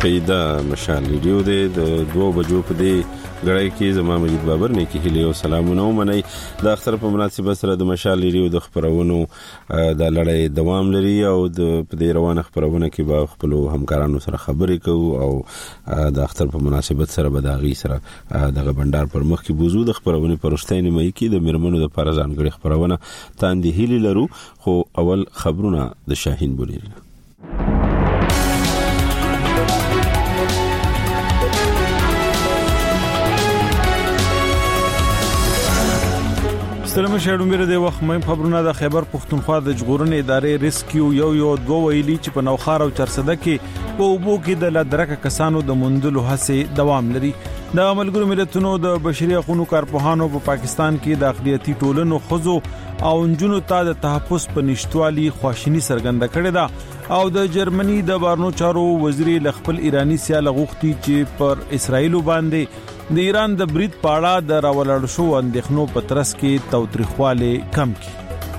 قیدا مشال ریډیو د 2 بجو په دی غړای کې زما مجید بابر نه کې هلیو سلامونه ومني د اختر په مناسبت سره د مشال ریډیو د خبرونو د لړۍ دوام لري او د په دی روانه خبرونه کې به خپل همکارانو سره خبرې کوو او د اختر په مناسبت سره به د غي سره د بندر پر مخ کې بوزو د خبرونه پرشتاینه مې کې د مرمنو د پارزان غړي خبرونه تاندې هلی لرو خو اول خبرونه د شاهین بولیری سلام شهرو میره د وخت مې خبرونه د خیبر پښتونخوا د جغورن ادارې ریسکیو یو دوه ویلي چې په نوخار او چرسده کې په اوبو کې د لادرکه کسانو د مندلو هڅې دوام لري د ملګرو ملتونو د بشري حقوقو کارپوهانو په پاکستان کې د اقلیتي ټولنو خزو او انجونو ته د تحفظ په نشټوالي خواشینی څرګنده کړې ده او د جرمني د بارنو چارو وزیر لخپل ایرانی سیال غوښتي چې پر اسرایل باندې د ایران د برید پاړه د راولړ شو اندېښنو په ترڅ کې توتریخواله کم کی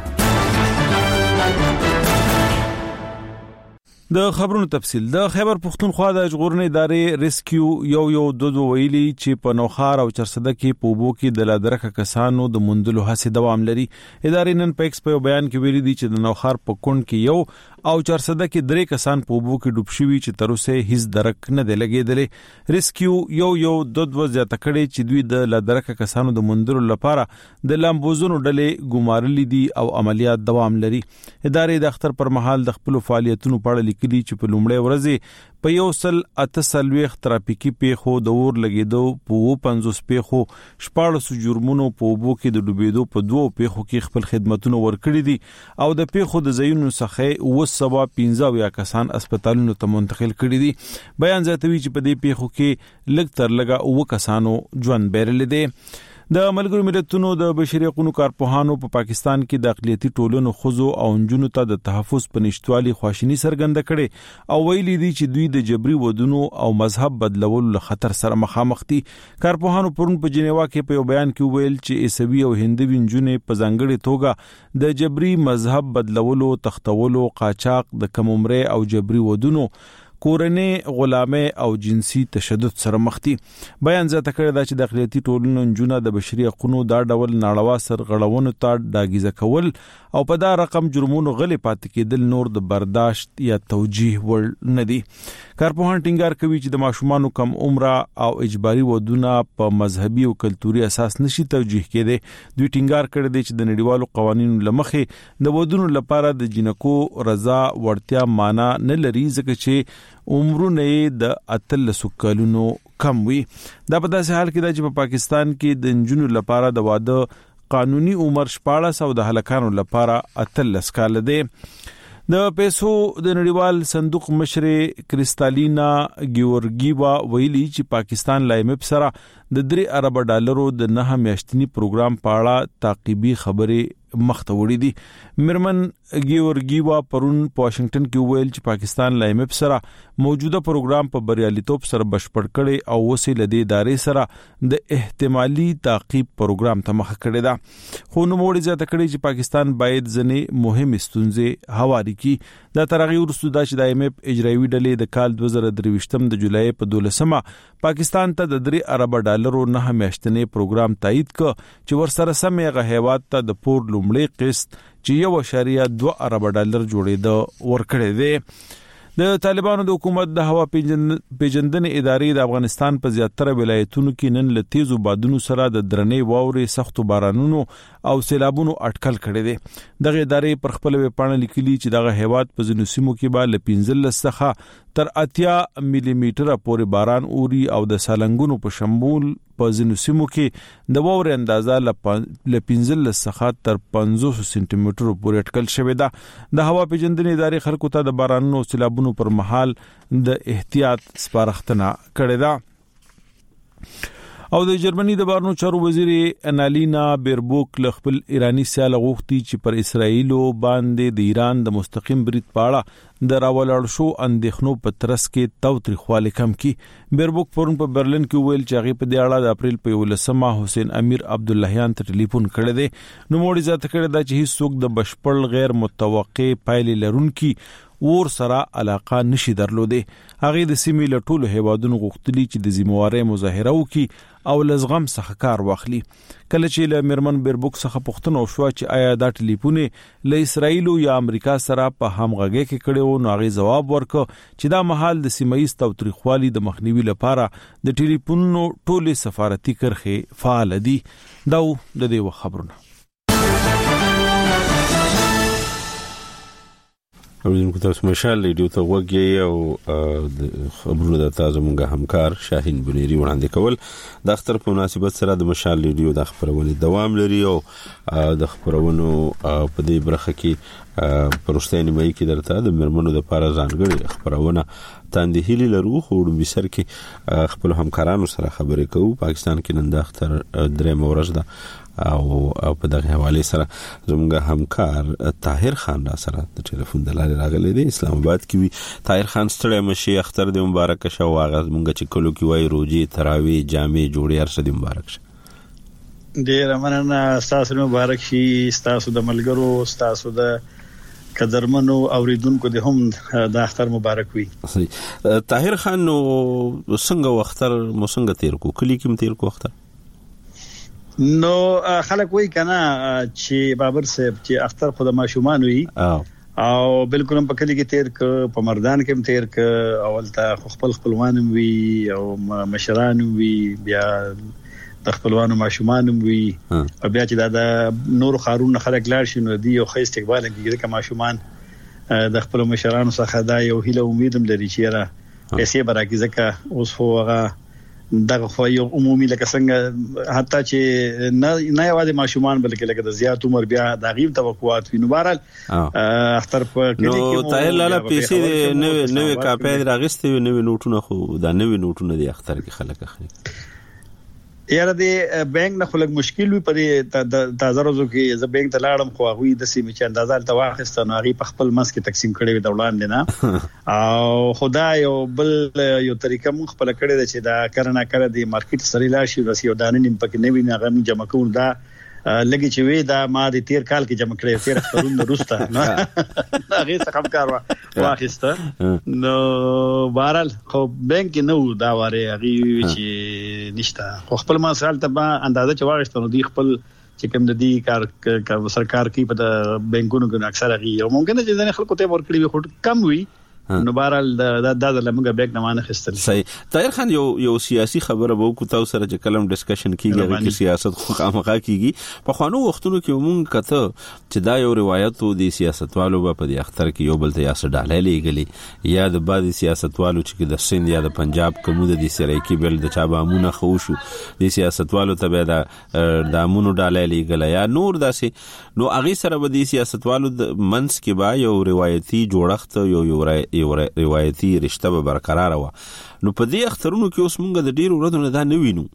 د خبرونو تفصیل د خیبر پښتونخوا د جغورن ادارې ریسکیو یو دوه ویلي چې په نوخار او چرسده کې په اوبو کې د لادرکه کسانو د مندلو هڅې دوام لري ادارې نن په ایکس په بیان کې ویلي دي چې د نوخار په کون کې یو او چرسده کې 3 کسان په اوبو کې ډوب شوي چې تر اوسه هیڅ درک نه دی لګیدلې ریسکیو یو دوه زیاته کړي چې دوی د لادرکه کسانو د مندلو لپاره د لامبوزونو ډلې ګمارلې دي او عملیات دوام لري ادارې د اختر پر مهال د خپل فعالیتونو په اړه لیکلي چې په لومړی ورځ په یو سل 48 ترافیکي پیښو د اور لګیدو په 50 پیښو 14 جرمونو په اوبو کې د ډوبېدو په 2 پیښو کې خپل خدماتونه ورکړي دي او د پیښو د ځایونو څخه 15 کسان هسپتالونو ته منتقل کړي دي بیان زیاتوي چې په دې پیښو کې لږ تر لږه 9 کسانو ژوند بیرل دي د ملګرو ملتونو د بشري حقوقو کارپوهانو په پاکستان کې د اقلیتي ټولنو خزو او انجونو ته د تحفظ په نشټوالي خواشینی څرګنده کړي او ویلي دي چې دوی د جبري ودونو او مذهب بدلولو له خطر سره مخامخ دي کارپوهانو پرون په جنیوا کې په یو بیان کې ویل چې عیسوي او هندوی انجونې په ځانګړي توګه د جبري مذهب بدلولو تختولو قاچاق د کم عمره او جبري ودونو کورنۍ غلامه او جنسي تشدد سره مخ دي بیان زیاته کړی دا چې د اقلیتي ټولنو انجونه د بشري حقوقو دا ډول ناړوا سرغړونو ته داګیزه کول او په دا رقم جرمونو غلي پاتې کېدل نور د برداشت یا توجیه ور نه دي کارپوهان ټینګار کوي چې د ماشومان کم عمره او اجباري ودونه په مذهبي او کلتوري اساس نشي توجیه کېدي دوی ټینګار کړی دی چې د نړیوالو قوانینو لمخې د ودونو لپاره د جنکو رضا ورتیا معنا نه لري ځکه چې عمرونه د 13 کلونو کم وي دا په داسې حال کې چې په پاکستان کې د انجونو لپاره د واده قانوني عمر 14 او د هلکانو لپاره 13 کال دی د پیسو د نړیوال صندوق مشر کریستالینا ګیورګیوا ویلي چې پاکستان لایمپ سره د 3 ارب ډالرو د 9 میاشتنی پروګرام پاړه تعقیبي خبرې مخته وړي دي مرمن ګیورګیوا پرون په واشنگټن کې ویل چې پاکستان لایمپ سره موجوده پروګرام په بریالیتوب سره بشپړ کړي او وسیله د ادارې سره د احتمالي تعقیب پروګرام ته مخ کړي دا خو نو موړي ځکه کړي چې پاکستان باید ځنې مهم ستونزې هواري کی دا ترغي ورسو دا چې د لایمپ اجرایوي ډلې د کال 2023 د جولای په 12 پاکستان ته د 3 ارب ډالرو 9 میاشتنی پروګرام تایید ک چې ورسره سمې غهیوات ته د پور لومړی قسط چې 1.2 ارب ډالر جوړېده ورکړې ده د طالبانو د حکومت د هوا پیژندنې ادارې د افغانستان په زیاتره ولایتونو کې نن له تیزو بادونو سره د درنې واورې سختو بارانونو او سیلابونو اټکل کړي دي دغه ادارې پر خپل ویب پاڼه لیکلي چې دغه هیواد په ځینو سیمو کې به له 15 څخه تر 80 ملي میټره پورې باران اوري او د سالنګونو په شمول په ځینو سیمو کې د واورې اندازه له 15 څخه تر 500 سانتي مترو پورې اټکل شوې ده د هوا پیژندنې ادارې خلکو ته د بارانونو او سیلابونو پر مهال د احتیاط سپارښتنه کړې ده او د جرمني د بارنو چارو وزیر انالینا بیربوک خپل ایرانی سیال غوښتي چې پر اسرایل باندې د ایران د مستقیم برید پاړه د راولړ شو اندېښنو په ترڅ کې توتریخواله کم کی بیربوک پرون په برلین کې ویل چې هغه په دې اړه د اپریل په 11 حسین امیر عبداللهیان ته ټلیفون کړی دی نو موړي ذات کړی دا چې هیڅ څوک د بشپړ غیر متوقع پایلې لرونکي ور سره علاقه نشي درلوده. هغه د سیمې له ټولو هیوادونو غوښتلي چې د ذمہوارۍ مظاهره وکړي او لزغم څخه کار واخلي. کله چې له میرمن بیربوک څخه پوښتنه وشوه چې آیا دا ټلیفونه له اسرایل یا امریکا سره په همغږي کې کړي، نو هغه جواب ورکړ چې دا مهال د سیمایي تاوتریخوالي د مخنیوي لپاره د ټلیفونونو ټولې سفارتي کرخې فعال دي. دا د دې خبرونه اوریدونکو تاسو مشال ریډیو ته وګورئ او د خبرونو د تازه مونږه همکار شاهین بنيري وړاندې کول. د اختر په مناسبت سره د مشال ریډیو د خبرونې دوام لري او د خبرونو په دې برخه کې پرشتنی مې کې درته د مرمنو د لپاره ځانګړي خبرونه تاندې هلي لرو. خو د سر کې خپل همکارانو سره خبرې کوو. پاکستان کې نن د اختر درې مورز ده او په دغه حواله سره زموږ همکار طاهر خان را سره د ټلیفون د لارې راغلی دی اسلام آباد کې. وی طاهر خان ستړی مشي، اختر دې مبارک شه. واغ زموږ چې کلو کې وای روزي تراوی جامع جوړي هر څه دې مبارک شه. ډیر مننه، تاسو مبارک شي، تاسو د ملګرو، تاسو د قدرمنو اوریدونکو د هم د اختر مبارک وي. طاهر خان نو څنګه اختر مو څنګه تیر کو؟ کلی کې تیر کو اختر؟ نو خلک وایي کنه چې بابر صاحب چې اختر خود ماشومان وي او بالکل هم په کلی کې تیر ک، په مردان کې تیر ک، اولته خپل خپلوان وي او مشران وي، بیا د خپلوانو ماشومان وي، او بیا چې دا نور خارون خلک لاړ شي نو دی یو ښه استقبال کوي که ماشومان د خپل مشرانو څخه دا یو هیله امیدم لري چې را پیسې برابر ځکه اوس هوغه دغه خو یو عمومي لکه څنګه حتی چې نه یوازې ماشومان بلکې لکه د زیات عمر بیا د غیب توقعات وینو. بهرحال اختر په کې نو تایل لاله پیسې نوې کاپې راغستې نوې نوټونه، خو دا نوې نوټونه د اختر کې خلک اخلي. یاره د بانک نه خلک مشکل وي په تازه روزو کې ز بانک ته لاړم خو هغه د سیمې چې اندازال ته واخیسته نو هغه په خپل مس کې تقسیم کړي وي د وړاندې نه او خدای یو بل یو طریقه مون خپل کړي د چې دا کرنا کړه د مارکیټ سره لاشي د یو دانې نیم پکې نه وي نه جمع کول دا لګي چې وی دا ما د تیر کال کې جمع کړی تیر خبرونه روسته هغه څه کم کار واخیسته نو بهرال خو بانک نو دا واره هغه چې نشته خو خپل ما سال ته اندازه چې واغښتنو دی خپل چې کوم د دې کار سرکار کې په بانکونو کې اکثر هغه ممکن چې ځنه خلکو ته ورکړي وي کم وي نو بهرال دا لمغه بیگ نه مانه خستل. صحیح. طاهر خان یو سیاسي خبره وو کو تاسو سره چې کلم ډسکشن کیږي هغه کې سیاست خو خامخا کیږي. په خوانو وختونو کې مونږ کته چې دا یو روایت دی سیاستوالو په دې اختر کې یو بل ته یا سډاله لګلی یا د بعض سیاستوالو چې د سند یا د پنجاب کومو د سرایکی بل د چا بامونه خو شو د سیاستوالو ته به د امونو ډاله لګل یا نور داسې نو هغه سره به د سیاستوالو د منس کې با یو روایتي جوړښت یو روایتي رشتہ به برقرار و. نو په دې اخترونو کې اوس مونږ د ډیرو ورځو نه دا نه وینو.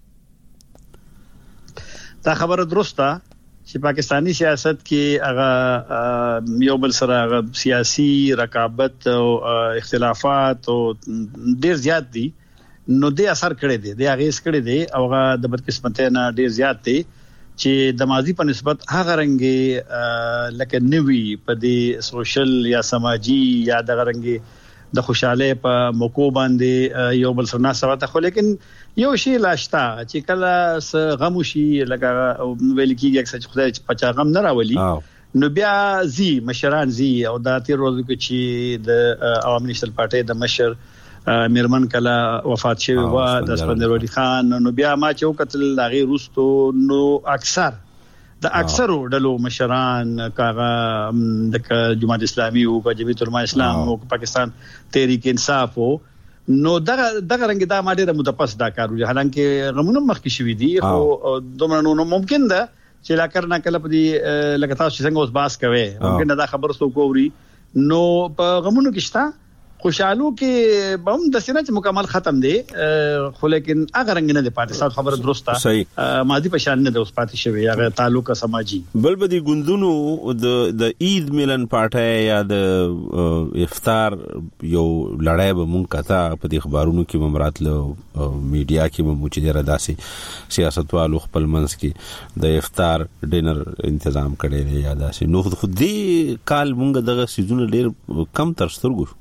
دا خبره درسته چې پاکستانی سیاست کې هغه یو بل سره هغه سیاسي رقابت او اختلافات او ډیر زیات دي نو دې اثر کړی دی د هغه اس کړی دی او هغه د بدقسمتۍ نه ډیر زیات دی چې د ماضي په نسبت هغه رنګي لکه نوي په دې سوشل یا سماجی یا د رنګي د خوشاله په موکو باندې یو بل سره ناسوته خو لیکن یو شی لاشتا چې کله غم شي لکه ویل کیږي اکثر خدای چې پچا غم نه راولي نو بیا زی مشران زی او د تیر ورځو کې چې د عوامي نشل پارټي د مشر میرمن کله وفات شوی و د اسپندر ولی خان نو بیا ما چې وکتل لاغي روستو نو اکثر د اکثرو ډلو مشران کاغه د جماعت اسلامي او جمعیت علماء اسلام او پاکستان تحریک انصاف نو دغه رنګ دا ما ډیره متپس دا کارو حالانکه غمونه مخکې شوی دي خو دومره نو ممکن ده چې لا کرنا کله په دې لکه تاسو څنګه اوس باس کوي ممکن دا خبر سو کووري نو په غمونو کې شته خوشالو کې به هم د سینه چې مکمل ختم دی خو لیکن هغه رنګ نه دی پاتې صاحب خبره درسته ماضی په شان نه دی اوس پاتې شوی هغه تعلق سماجی بل بدی ګوندونو د عید ملن پارټي یا د افطار یو لړای به مونږ کتا په دې خبرونو کې ممراتلو میډیا کې به موجوده داسې سیاستوالو خپل منځ کې د افطار ډینر تنظیم کړي دی یا داسې نو خو دې کال مونږ دغه سيزونه ډېر کم تر سترګو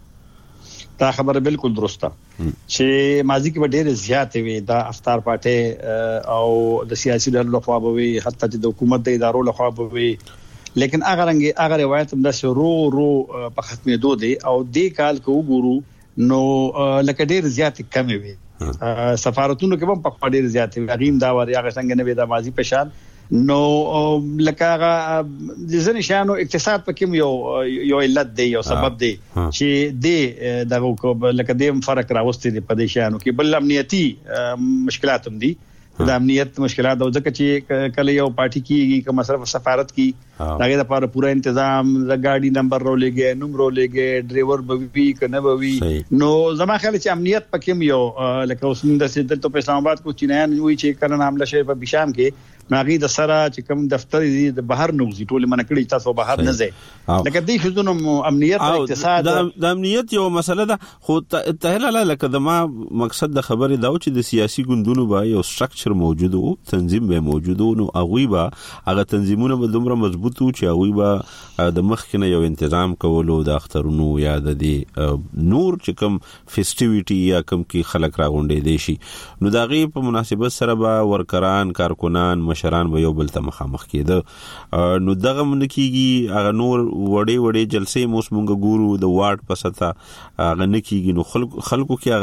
دا خبره بالکل درسته چې ماضی کې ډېر زیات وي دا افطار پټه او د سیاسي ډلو لخوا به وي حتی چې د حکومت د ادارو لخوا به وي لیکن هغه روایت هم د رو په ختمېدو دی او د کال کو ګورو نو لکه ډېر زیات کم وي سفارتونو کې هم په ډېر زیات وي غیم دا ور هغه څنګه نه وي د ماضی په شان نو لکه هغه د ځنې شانو اقتصاد پکې یو علت دی یو سبب دی چې د دغه لکه د فرق راوستي دی په دې شانو کې بل امنیتي مشکلات هم دي د امنیت مشکلات او ځکه چې کله یو پارټي کیږي که مصرف سفارت کی هغه لپاره پورا تنظیم د گاډي نمبر رولېږي نوم رولېږي ډرایور به وي کنه به وي نو زما خیال چې امنیت پکې یو لکه اوس د سیدل په اسلام آباد کو چینایان وی چې کله حمله شوی په بشام کې ناغي د سره چې کوم دفتر دي د بهر نوځي ټول منکړي تاسو بهر نه ځي لکه دې خزونو امنیت او اقتصاد د امنیت یو مسله ده خو ته لکه د ما مقصد د خبرې دا چې د سیاسي ګوندونو به یو سټرکچر موجود او تنظیم به موجود او هغه به هغه تنظیمونه به دومره مضبوط او چې هغه به د مخکنه یو تنظیم کولو د اخترونو یا د نور چې کوم فیسټیویټي یا کوم کې خلک راغونډې دي شي نو دا غي په مناسبت سره به ورکران کارکونان مشران به یو بل ته مخامخ کېده نو دغه منکیږي هغه نور وړې جلسې موږ ګورو د وارډ په سطح هغه نکیږي نو خلکو کې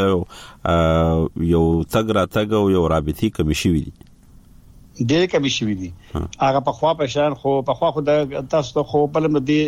هغه یو تګ او یو رابطي کمی شوی دي ډېر کمی شوی دي هغه په خوا په شان خو په خوا خو د تاسو خو په لمه دي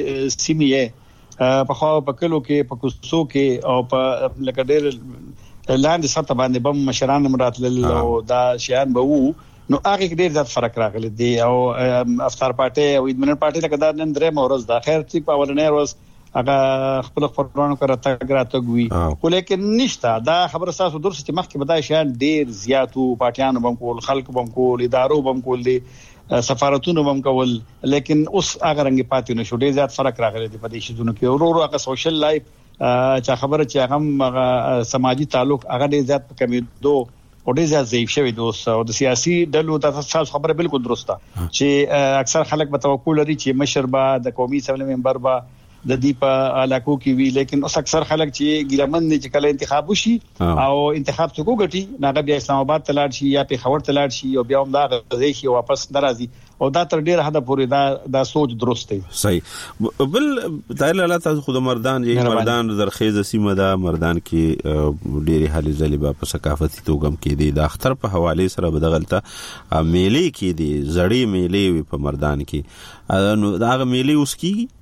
سیمه په خوا په کلو کې په کوڅو کې او په لکه ډېر لاندې سطح باندې بم مشران مراتل او دا شیان به وو نو هغه کې ډېر زیات فرق راغلی دی او افطار پارټي او عید ملن پارټي لکه دا نن درې مورز دا خیر چې په اولنې ورځ هغه خپل خبرونه کړه تاګراتګوي خو لیکن نشته دا خبره تاسو درس چې مخکې بدای شان ډېر زیاتو پارټیانو بم کول خلک بم کول ادارو بم کول دي سفارتونو بم کول لیکن اوس هغه رنګ پاتې نشو ډېر زیات فرق راغلی دی په دې شیزونو کې ورو هغه سوشل لایف چې خبره چې هغه سماجی تعلق هغه ډېر زیات کمیدو او ډېر زیات ضعیف شوی دوست او د سیاسي ډلو تاسو خبره بالکل درسته چې اکثر خلک به توقع لري چې مشر با د قومي اسمبلی ممبر با د دې په علاقو کې وی لیکن اوس اکثر خلک چې ګیلمن دي چې کله انتخاب وشي او انتخاب څوک غټي ناغه بیا اسلام آباد ته لاړ شي یا په خبر ته لاړ شي او بیا هم دا غځي شي واپس درازي او دا تر ډیر حد پورې دا سوچ درست دی صحیح بل تعالی الله تعالی خود مردان درخیز سیمه دا مردان کې ډیر حالي زلیبا په ثقافتي توګم کې دي د اختر په حواله سره بدغلطه میلې کې دي زړې میلې په مردان کې نو دا میلې اوس کیږي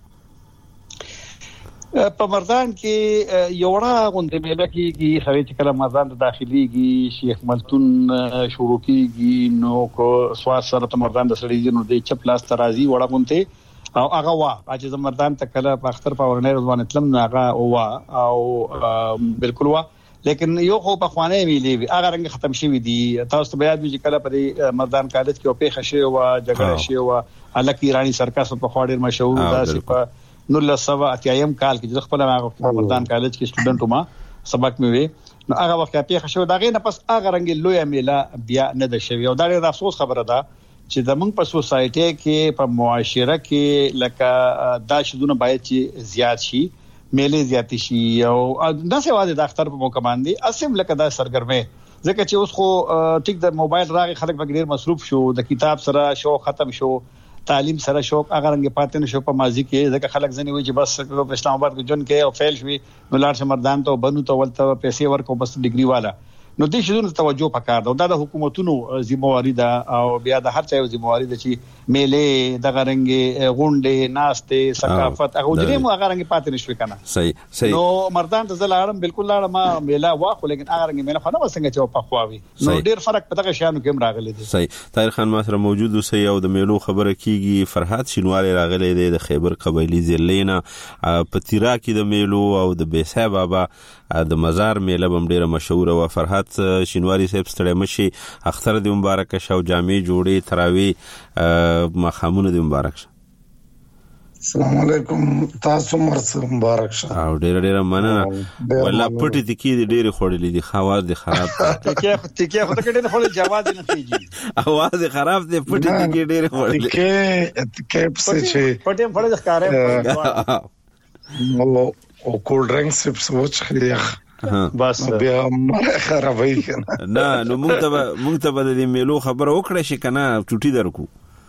په مردان کې یوړه غونډه میله کېږي خو چې کله مردان ته داخليږي شیخ ملتون شروع کېږي نو کو سواس سره ته مردان د سړي نو د چپلاس ترازی وړه غونډه او هغه وا چې مردان ته کله په اختر په ورنه روان تلم هغه وا او بالکل وا لیکن یو خو په خوانه میلې هغه رنګ ختم شوی دی تاسو ته بیا چې کله په مردان کالج کې او په خشه او جګړه شي او الک ایرانی سرکس په خاطر مشهور داسې په 1980 کال کې خپل هغه مردان کالج کې سټوډنټ ما سبق مې وی نو هغه وخت په خشه دا غي نه پس هغه رنګ لوی میله بیا نه د شوی او دا ډېر افسوس خبره ده چې د موږ په سوسایټي کې په معاشره کې لکه دا شذونه باید چې زیات شي میلې زیات شي او دا څه واده د اختر په موقع باندې اسیم لکه دا سرګرمه ځکه چې اوس خو ټیک د موبایل راغی خلک به ډېر مصروف شو د کتاب سره شو ختم شو تعلیم سره شوق هغه رنګ پاتې نشو په ماضي کې ځکه خلک ځنی وي چې بس په اسلام آباد کې جون کې او فیل شوی نو لاړ شمردان ته بنو ته ولته پیسې ورکو بس ډیګري والا نو دې شنو توجه پکار ده. دا د حکومتونو ذمہواری ده او بیا د هر چا ذمہواری ده چې میله د غرنګ غونډې ناشته ثقافت هغه درې مو هغه رنګ پاتې نشوي کنه. صحیح نو مردان ته زلاړم بالکل لاړم ما میله واخو لیکن هغه رنګ میله خو نه وسنګ چې په خواوي نو ډیر فرق په دغه شانو کې راغلی دی. صحیح. طاهر خان ما سره موجود اوسې او د میلو خبره کیږي. فرحات شینواری راغلی دی د خیبر قبایلی ضلعینا په تیرا کې د میلو او د بیسا بابا د مزار میله بم ډیره مشهور او فرحات شینواری صاحب ستړی مشي اختر دی مبارک شه او جامع جوړي تراوی مخامونه دی مبارک شه. السلام علیکم تاسو مرسته مبارک شه او ډیره مننه. ولا پټی تکي ډیره خورلې دي خواز دي خراب تکي خو ته ډیره خورلې جواز نه کیږي اواز خراب دي پټی تکي ډیره خورلې تکي څه چې پټي فړې ښکارې او کول ډرینکس سوچ خلیخ بس بیا مړه خرابای کنه. نه نو مونږ ته به د میلو خبر وکړه شي کنه چټي درکو.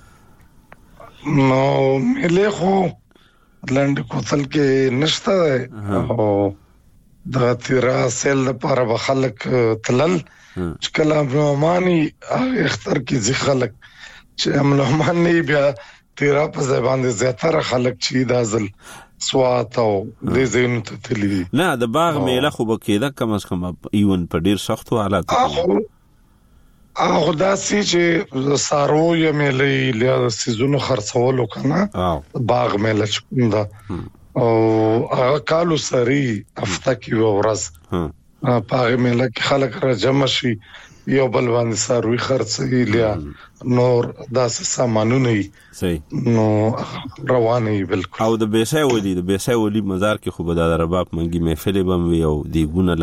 نو ملي خو لند کوتل کې نشته او د تیرا سیل لپاره به خلک تلل چې کله مانی اختر کې ځي خلک چې املمانی بیا تیرا په زبان دي زیاتره خلک چې دازل سوات او د زین ته تللی. نه د باغ میله خو بکیده کم از کم ایون په ډیر سختو حالات دا سي چې سارو یا میله له سيزونو خرڅولو کنه باغ میله کوم دا او کالو سری هفته کې ورځ باغ میله کې خلک را جمع شي یو بل باندې ساروي خرڅي لیا نور داسې سامانونه صحیح نو رواني بالکل. او د بیسای ولی مزار کې خو به د رباب منګي محفل بم وي او دی ګونه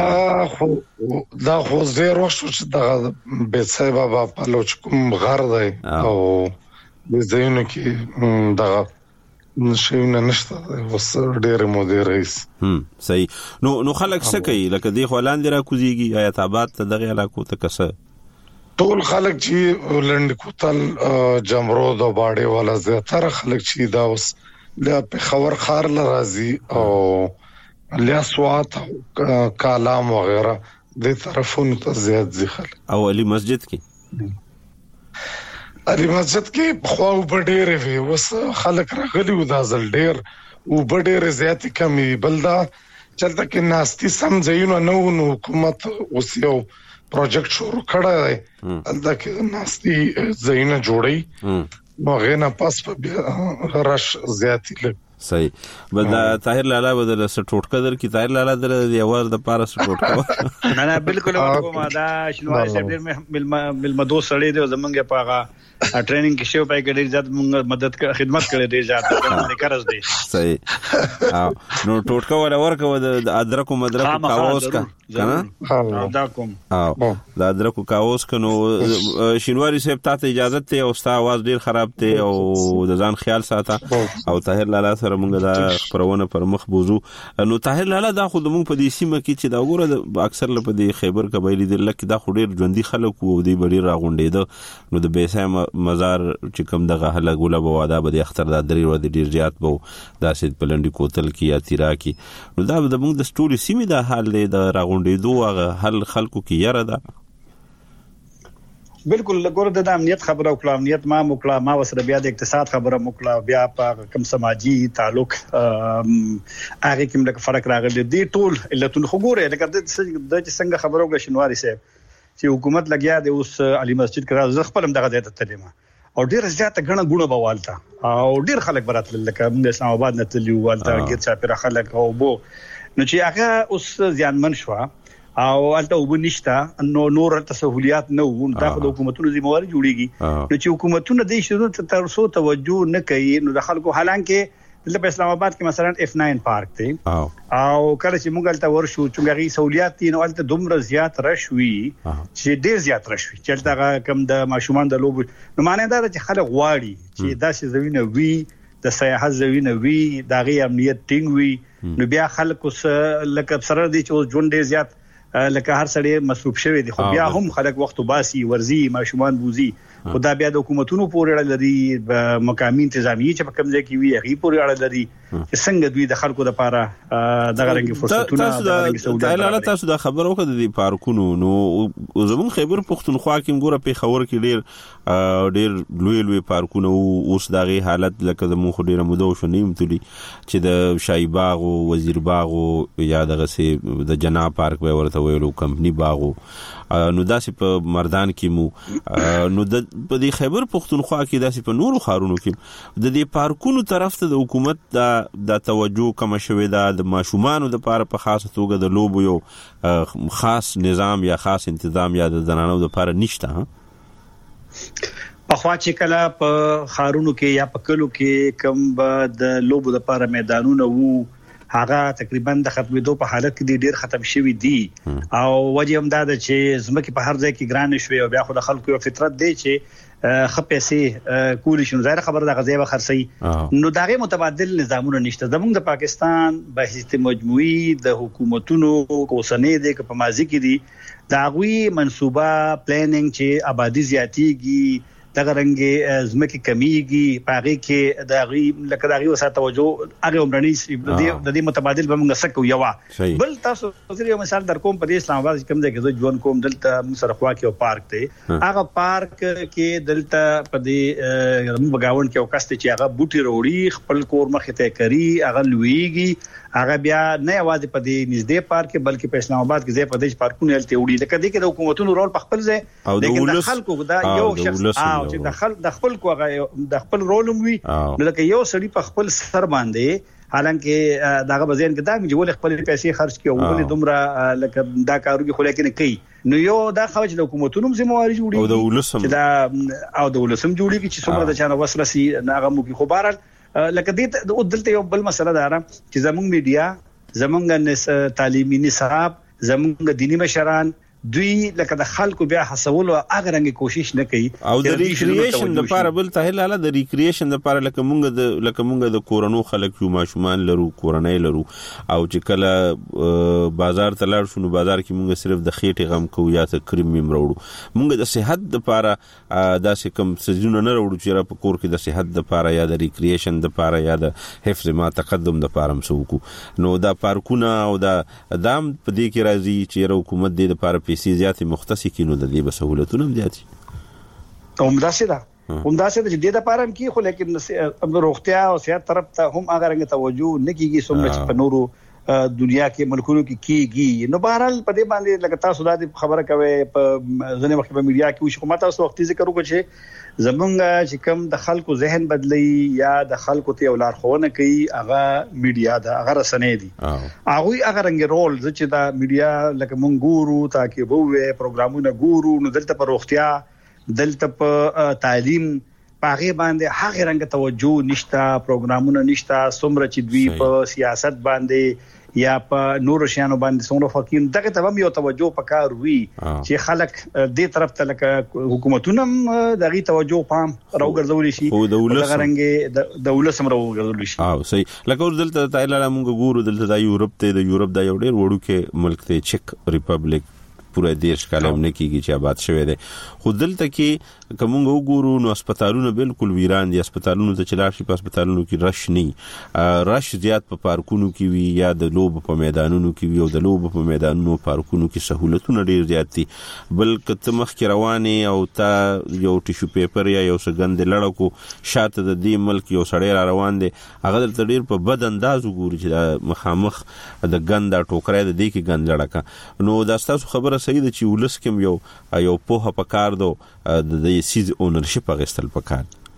لنګر دا خو زه روښو چې د بیسای بابا په لوچ کوم غر دی او د زینو کې دا نشونه نشته وس ډېر مودې رئیس. صحیح. نو خلک څه کوي لکه دی خو لاندې را کوزيږي آیت آباد ته دغه علاقو ته کسه ټول خلک چې لند کوتل جمرود او باډي والا زیاتره خلک چې دا اوس له خبر خار لرازي او له سوات کالام وغیرہ د طرفونو ته زیات ځي خلک. او علي مسجد کې علي مسجد کې خو وبډېره وي وس خلک راغلي و دازل ډېر وبډېره زیات کمی بلدا چلته کې ناستي سم ځایونه نو حکومت اوس یو پروجیکټ شروع کړی دی الته کې ناستي ځایونه جوړي نو غینا پاس په رش زیاتی لګ. صحیح. بل طاهر لالا بدل سټوټ قدر کی طاهر لالا در دی اواز د پارا سټوټ نه بالکل کومه دا شنوای صاحب ډیر ملمدو سړی دی زمونږه پاغه ټریننګ کې شو پای کې ډیر زیات موږ مدد خدمت کړې ډیر زیات قرض دی. صحیح. نو ټوټکا ولا ورکو د ادرکو مدرکو کاوس کا کنه دا کوم د ادرکو کاوس کنو شینواری صاحب ته اجازه ته او ستا आवाज ډیر خراب ته او د ځان خیال ساته او طاهر لالا سره موږ دا خبرونه پر مخ بوزو. نو طاهر لالا دا خو د موږ په دې سیمه کې چې دا وګوره اکثر په دې خیبر قبایلی د لکه دا خو ډیر ژوندۍ خلک وو دی بډیر راغونډېده نو د بیسه مزار چې کوم دغه هلګوله بوادا به د اختر د درې ورځې ډیر زیات بو داسې پلنډي کوتل کې یا تیرا کې نو دا د موږ د سټوري سیمه د حال د راغونډېدو هغه حل خلکو کې یره ده. بالکل لګور د امنیت خبره او امنیت ما وسره بیا د اقتصاد خبره موکړه بیا په کم سماجی تعلق هغه کوم د فرق راغلی دی ټول علتونه خو ګوره لکه د څنګه خبرو غو شنواری صاحب چې حکومت لګیا دی اوس علي مسجد کرا ز خپل دغه ځای ته تلم او ډیر زیاته غنه غونه بوالته او ډیر خلک براتل لکه د اسلام آباد نه تللی والته ګیر چا پر خلک او بو نو چې هغه اوس ځانمن شو او الته وبنشتا نو نور تسهولیات نه وو دا د حکومتونو ذمہواری جوړیږي نو چې حکومتونه د شنو تر څو توجه نه کوي نو د خلکو حالانکه د اسلام آباد کې مثلا F9 پارک دی او کله چې موږ الته ورشو چې غي سہولیات دي نو الته دومره زیات رشوي چې ډیر زیات رشوي چې الته کم د ماشومان د لوب نو معنی دا چې خلک غواړي چې داسې زوینه وي د سیاحت زوینه وي د غي امنیت ټینګ وي نو بیا خلکو لکه سره دي چې ژوند ډیر زیات لکه هر سړی مصروف شوی دی خو بیا هم خلک وخت وباسي ورزي ماشومان بوزي خدا بیا د حکومتونو پورې اړه لري مقامي انتظامیه چې په کوم ځای کې وي هغه پورې اړه لري چې څنګه دوی د خلکو لپاره دغه رنګ فرصتونه دغه رنګ سہولت تاسو د خبرو کړه د پارکونو نو زمون خیبر پختونخوا کې ګوره په خبر کې ډېر لوی پارکونه اوس دغه حالت لکه زمون خو ډېر مودو شو نیم تلي چې د شای باغ او وزیر باغ او یا دغه سي د جناب پارک به ورته ویلو کمپنی باغ نو داسې په مردان کې مو نو د په دې خیبر پختونخوا کې داسې په نورو ښارونو کې د دې پارکونو طرف ته د حکومت د توجه کم شوې ده د ماشومانو د لپاره په خاصه توګه د لوبو یو خاص نظام یا خاص تنظیم یا د زنانو د لپاره نشته په خوا چې کله په ښارونو کې یا په کلو کې کم د لوبو د لپاره میدانونه وو هغه تقریبا د ختمېدو په حالت کې ډېر ختم شوی دي او وجه هم دا ده چې زمکه په هر ځای کې ګران شوی او بیا خو د خلکو یو فطرت دی چې خپېسي کولی شون ظاهر خبره د غزا به خرسي نو داغه متبادل نظامونه نشته زموږ د پاکستان بحث مجموعي د حکومتونو کوسنې د په ماضي کې دي دا غوي منصوبه پلانینګ چې آبادی زیاتیږي دغه رنګ زمکه کمیږي پاره کې دغه لکه دغه وسه توجه هغه عمرني د دې متبادل به موږ سکو یو بل تاسو یو مثال در کوم په اسلام آباد کوم ځای کې ژوند کوم دلته سره خوا کې یو پارک دی هغه پارک کې دلته په دې بغاوند کې یو کس چې هغه بوټي وروړي خپل کور مخ ته کوي هغه لویږي هغه بیا نه یوازې په دې نږدې پارک بلکې په اسلام آباد کې ځای په دې پارکونه هلته وړي لکه دې کې د حکومتونو رول په خپل ځای لیکن د خلکو دا یو شخص چې د خپل کوغه د خپل رول وي نو لکه یو سړي په خپل سر باندې حالانکه داغه بزین کې دا چې ول خپل پیسې خرج کړي او ول دومره لکه دا کاروږي خو لیکن کوي نو یو دا خو چې د حکومتونو ذمہواری جوړي او د ولسم دا او د ولسم جوړي چې څومره د چانه وسله سي ناغه مو کې خبره لکه دې دلته یو بل مسله ده چې زموږ میډیا زموږ تعلیمي نصاب زموږ دینی مشران دوی لکه د خلکو بیا حسولو هغه رنګ کوشش نه کوي او د ریکرییشن لپاره بل تهلاله د ریکرییشن لپاره لکه مونږ د کورونو خلک یو ماشومان لرو کورنۍ لرو او چې کله بازار ته لاړ شو نو بازار کې مونږ صرف د خېټې غم کوو یا ته کریم مروړو مونږ د صحت لپاره داسې کم سجونه نه وروړو چې را په کور کې د صحت لپاره یا د ریکرییشن لپاره یا د حفظ ما تقدم لپاره مسوکو نو دا پارکونه او دا دام په دې کې راځي چې حکومت دې لپاره پیسې زیاتې مختص کینو د دې سہولتونه زیاتې همداسې چې د دې لپاره هم کې خو لیکن روغتیا او صحت طرف ته هم هغه رنګ توجه نه کیږي څومره په نورو دنیا کې ملکونو کې کیږي نو بهرحال په دې باندې لکه تاسو دا خبره کوي په ځنې وخت په میډیا کې او حکومت تاسو وخت ذکر وکړي چې زمونږ چې کوم د خلکو ذهن بدلی یا د خلکو ته ولارښوونه کوي هغه میډیا دا هغه رسنۍ دي هغه رنګ رول چې دا میډیا لکه مونږ ګورو تاکي وو پروګرامونه ګورو نو دلته په روغتیا دلته په تعلیم پاغه باندې هغه رنګ توجه نشتا پروګرامونه نشتا څومره چې دوی په سیاست باندې یا په نور شانو باندې څومره فقین دغه ته هم یو توجه پکار وي چې خلک دې طرف ته لکه حکومتونه دغه توجه پام راوګرځول شي دغه رنګ د ولسم راوګرځول شي صحیح لکه دلته تایلاله موږ ګورو دلته د یورپ ته د یو ډېر وړو کې ملک ته چک ریپبلیک پوره دیش کالم نه کیږي چې آباد شوی دی خو دلته کې کومه وګورو نو هسپتالونه بالکل ویران دي هسپتالونو ته چلار شي په هسپتالونو کې رش نه رش زیات په پارکونو کې وي یا د لوب په میدانونو کې وي او د لوب په میدانونو پارکونو کې سہولتونه ډیر زیات دي بل کته مخ کې رواني او تا یو ټیشو پیپر یا یو سګند لړکو شاته د دې ملک یو سړی را روان دي هغه دلته ډیر په بد انداز وګوري چې مخامخ د ګندا ټوکرای د دې کې ګند لړکا نو دا تاسو خبره صحیح ده چې ولس کوم یو په پکار دو د سیز اونرشپ غستل پکار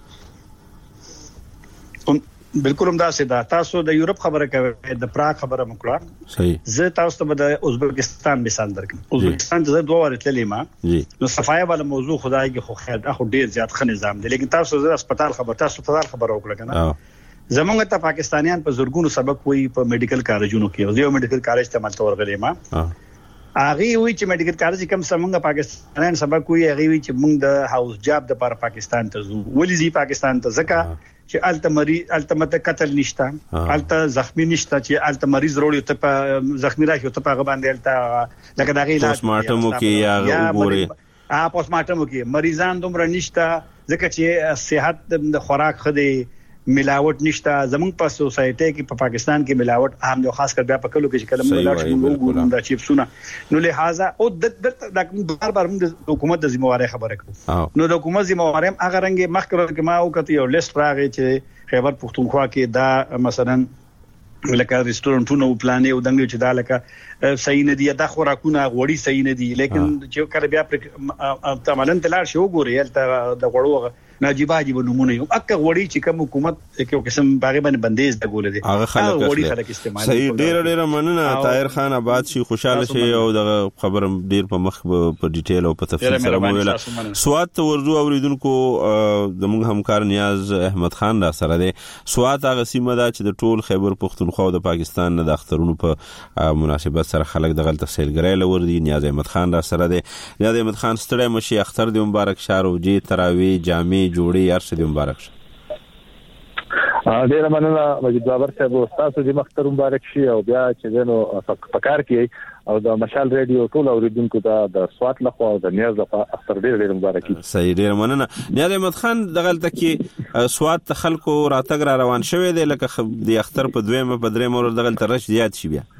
بالکل هم دا سدا تاسو د یورپ خبره کوي د پراګ خبره مکړه صحیح زه تاسو ته د ازبکستان مثال درکم ازبکستان د دوه ور تللی ما نو صفایه والا موضوع خدای کې خو خیر اخو ډیر زیات ښه نظام دی لیکن تاسو د هسپتال خبر تاسو خبر وکړه کنه زمونږ ته پاکستانیان په زورګونو سبق وي په میډیکل کالجونو کې یو میډیکل کالج ته مالته ورغلی ما هغه وی چې میډیکل کالج کوم څنګه پاکستان سبق کوي هغه وی چې موږ د هاوس جاب د پر پاکستان ته ځو ولې زی پاکستان ته ځکه چې التمت قتل نشته الته زخمی نشته چې الته مریض وروړي ته په زخمی راځي ته په باندې الته لکه دا علاج پوسټ مارټم کې یا وګوري پوسټ مارټم کې مریضان دومره نشته ځکه چې صحت د خوراک خدي ملاوت نشته زمونږ په سوسایټي کې په پاکستان کې ملاوت عام دی خاص کر بیا په کلو کې چې کلم ملاوت موږ د چیپسونه نو لہذا او د بار موږ حکومت د ذمہواری خبره کوو نو د حکومت ذمہواری هغه رنګ مخکره کې ما وکړ یو لیست راغی چې خیبر پختونخوا کې دا مثلا لکه ریسټورانټونو پلان یو دنګ چې دا لکه صحیح نه دی دا خوراکونه غوړي صحیح نه دي لیکن چې کله بیا عملاً تلار شو ګوري الته د غوړو ناجیبه جیب نمونه یو اکه غوړي چې کوم حکومت یو قسم باغ باندې بندیز د ګولې دي هغه خلک استعمال صحیح ډیر مننه طاهر خان آباد شي خوشاله شي او د خبر ډیر په مخ په ډیټیل او په تفصیل سره ویل سواد ته ورزو اوریدونکو زموږ همکار نیاز احمد خان را سره دی سواد هغه سیمه ده چې د ټول خیبر پختونخوا او د پاکستان د اخترونو په مناسبت سره خلک د غلط تفصیلګرای لور دي نیاز احمد خان را سره دی نیاز احمد خان ستړی مشي اختر دی مبارک شاروجي تراوی جامع جوړي ارشد مبارک شه ډیر مننه مجید بابر صاحب تاسو دې مختر مبارک شي او بیا چې نو فکر کې او د مشال ریډیو ټول اوریدونکو ته د سوات لخوا او د نیاز لخوا اختر ډیر مبارک صحیح ډیر مننه نیاز احمد خان دغلت کې سوات خلکو راتګ را روان شوی دی لکه د اختر په دویمه په درېمه ورځ دغلت رش زیات شي بیا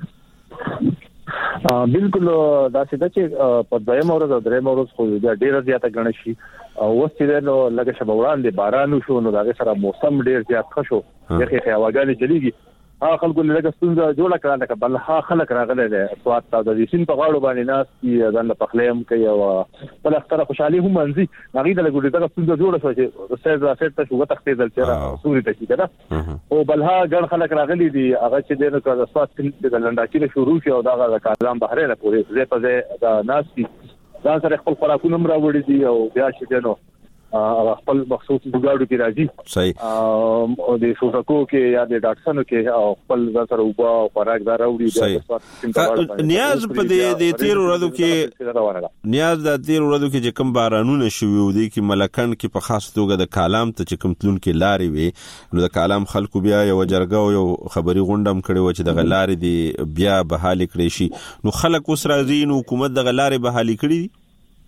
بالکل دا چې په دویمه ورځ او درېمه ورځ خو ډیر زیاته غنښ شي او وسته نو لکه شبه وړاندې باران شو نو دا سره موسم ډیر زیات ښه شو دغه هواګانې چلیږي خلکو لږه ستونزه جوړه کړه لکه بل خلک راغلي دي سوات ته د سین په غاړو باندې ناس کی ځان په خلیم کوي او بل اختر خوشحالي هم منځي هغه د لګوډي دغه ستونزه جوړه شو چې سید ته شو تختې دل چیرې سوري ته کېده او بلها ګڼ خلک راغلي دي هغه چې دغه د سوات د لنډاکي شروع شو او دغه کالام بهرنه پورې زه په د ناس کی دا سره خپل خوراکونه مراوړي دي او بیا چې نو خپل مخصوص بګاړو کې راځي صحیح او د شوشکو کې یا د ډاکټرانو کې او خپل سره وبا او خوراک دار راوړي نیاز په دې تیر ورځو کې نیاز د تیر ورځو کې چې کوم بارانونه شوي و دي کې ملکن کې په خاص توګه د کالام ته چې کوم تلون کې لاري وي نو د کالام خلکو بیا یو جرګه یو خبري غونډم کړي و چې د غلاري دی بیا بحالي کړي شي نو خلک اوس راځي نو حکومت د غلاري بحالي کړي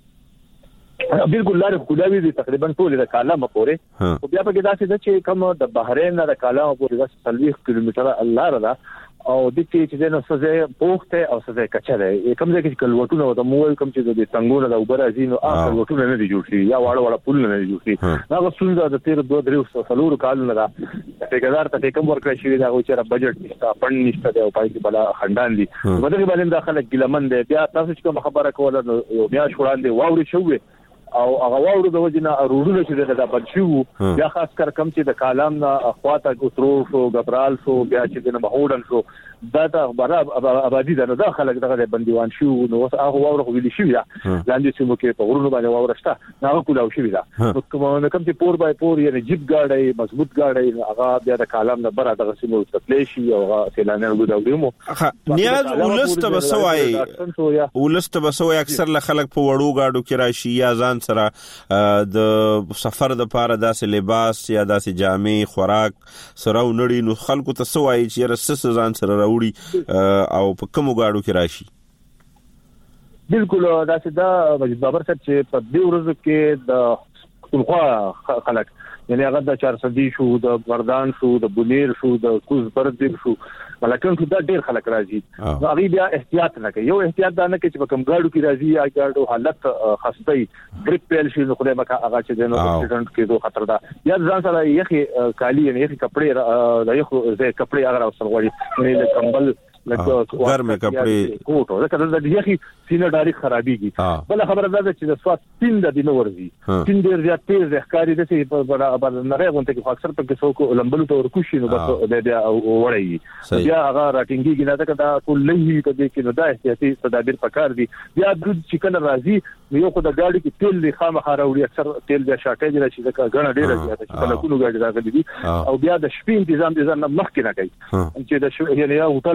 بالکل لارې کولاوي دي تقریبا ټول د کالام پورې او بیا په کې دا چې کوم د بحرین د کالام پورې د 40 کیلومتره لار ده او د چې نو سزه پوښته او سزه کچره کوم ځای کې کلوټونه د موږ کوم چې د څنګهونه د اوبر ازینو اخر وټونه نه دي جوړ شي یا واړه پول نه دي جوړ شي دا څنګه د 13 کالونو دا ټیکدار ته کوم ورکړی شي دا چې بجټ نشته فند نشته او پای کې بلا خندان دي مدغه باندې داخله ګلمن دی بیا تاسو کوم خبره کوله یو بیا شوړان دی واوري شوې او هغه واورو د وجنه اروړو چې د بچو بیا خاص کر کم چې د کالام نه اخواته ګترو شو غبرال شو بیا چې د مهودن شو دا ته ابادي ده نو دا خلک دغه بنديوان شو نو هغه واورو ویل شي دا لاندې چې مو کې په ورونو باندې واورشته هغه کولاو شي دا کوم چې پور بای پور یعنی جیب گاډي مضبوط گاډي هغه بیا د کالام نه بره دغه سیمو تپلې شي او هغه سیلانیان ګډوډیمو نیاز ولست بسوي ولست بسوي اکثر له خلک په وړو گاډو کې راشي یا ځان سره د سفر د پاره داسې لباس یا داسې جامې خوراک سره ونړي نو خلکو ته سوای چې رسس ځان سره راوړي او په کوم گاډو کې راشي بالکل دا چې دا مجید بابر صاحب چې په دې ورځ کې د خلکو خلک یعنی هغه د 400 شو د مردان شو د بونیر شو د کوزبرد شو ملکن شو دا ډیر خلک راځي هغه بیا احتیاط نه کوي یو احتیاط دا نه کوي چې په کوم گاډو کې راځي یا گاډو حالت خستې ډریپ پیل شي نو خدای مکه هغه چې د اکسیډنټ کېدو خطر ده یا ځان سره یخي کالی یعنی یخي کپڑے د یخو زې کپڑے هغه اوسل غوړي یعنی د کمبل ګرمه کپڑے کوټ او دا د یخي سینه ډاری خرابېږي بل خبره ده چې د سوات سین د دینه ورځي سین ډیر زیات تیز ښکاری د چې په نړۍ غونډه کې اکثر په کیسو کو لمبلو ته ورکوشي نو بس د بیا وړي بیا هغه راټینګي نه ده دا ټول لهي کده کې نو دا احتیاطي تدابیر پکار دي بیا د چکن راځي یو خو د ګاډي کې تیل لخوا مخاروړي اکثر تیل بیا شاټیج راشي دا غنه ډیر زیات چې کله کوم ګاډي راغلي دي او بیا د شپې تنظیم نه مخکې نه کوي چې د یعنی یا هوټل یا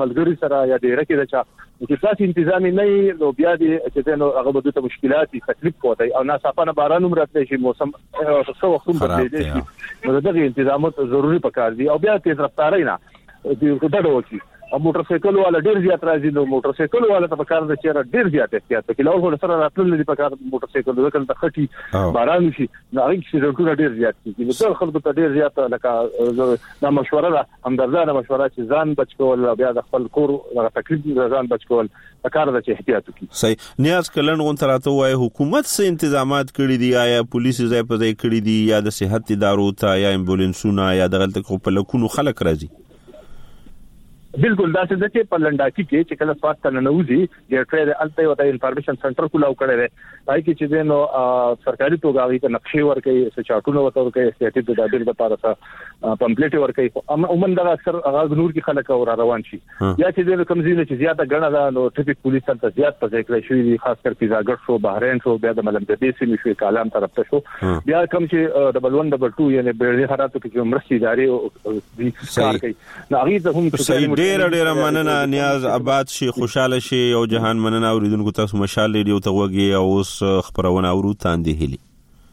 ملګری سره یا ډیره کې دا چې تاسو انتظامی نه نو بیا دې چې نو هغه به د مشکلات تکلیف کوي او ناڅاپه باران مرته شي موسم څو وخت بدلېږي شي نو دغه تنظیمات ضروری پکار دي او بیا تیز رفتاري نه د ډډه وکړي او موټر سایکل والا ډیر زیات راځي نو موټر سایکل والا ته پکار د چیرې ډیر زیات احتیاط وکړي او سره راتلل دي پکار موټر سایکل وکړ ته خټي باران شي نو هغه چې ډیر زیات دي نو خلکو ته ډیر زیات لکه دا مشوره ده همدردانه مشوره چې ځان بچ کول بیا د خپل کور د تکلیف ځان بچ کول پکار ده چې احتیاط وکړي. صحیح نیاز کلن غون تراته وای حکومت څه تنظیمات کړی دي آیا پولیس ځای په ځای کړی دي یا د صحت ادارو ته یا امبولانسونه یا د غلط کو په لکونو خلک راځي؟ بالکل دا څه چې په لنډاکی کې چې کله سواد ته ننوځي د ټریډ الته یو د انفارمیشن سنټر کولاو کړی دی پای کې چې نو سرکاري توګه ته نقشې ورکړي چې چاټونه ورکړي سیاستي د دابیر لپاره پمپلیټ ورکړي عموما دا اکثر هغه نور کې خلک اور روان شي یا چې د کمزوري چې زیاته غنه ده نو ټریفیک پولیس ته زیات په ځای کې شوی خاص کر پیزاګر شو بحرین شو بیا د ملم د دې سیمې شو کالام طرف ته شو بیا کوم چې ډبل 1 ډبل 2 یعنی بیرې حالاتو کې مرستي ادارې دي کار کوي نو هغه ته هم ډیر مننه نیاز آباد شي خوشاله شي او جهان مننه اوریدونکو تاسو مشال ریډیو ته وګي او اوس خبرونه اورو تاندې هلي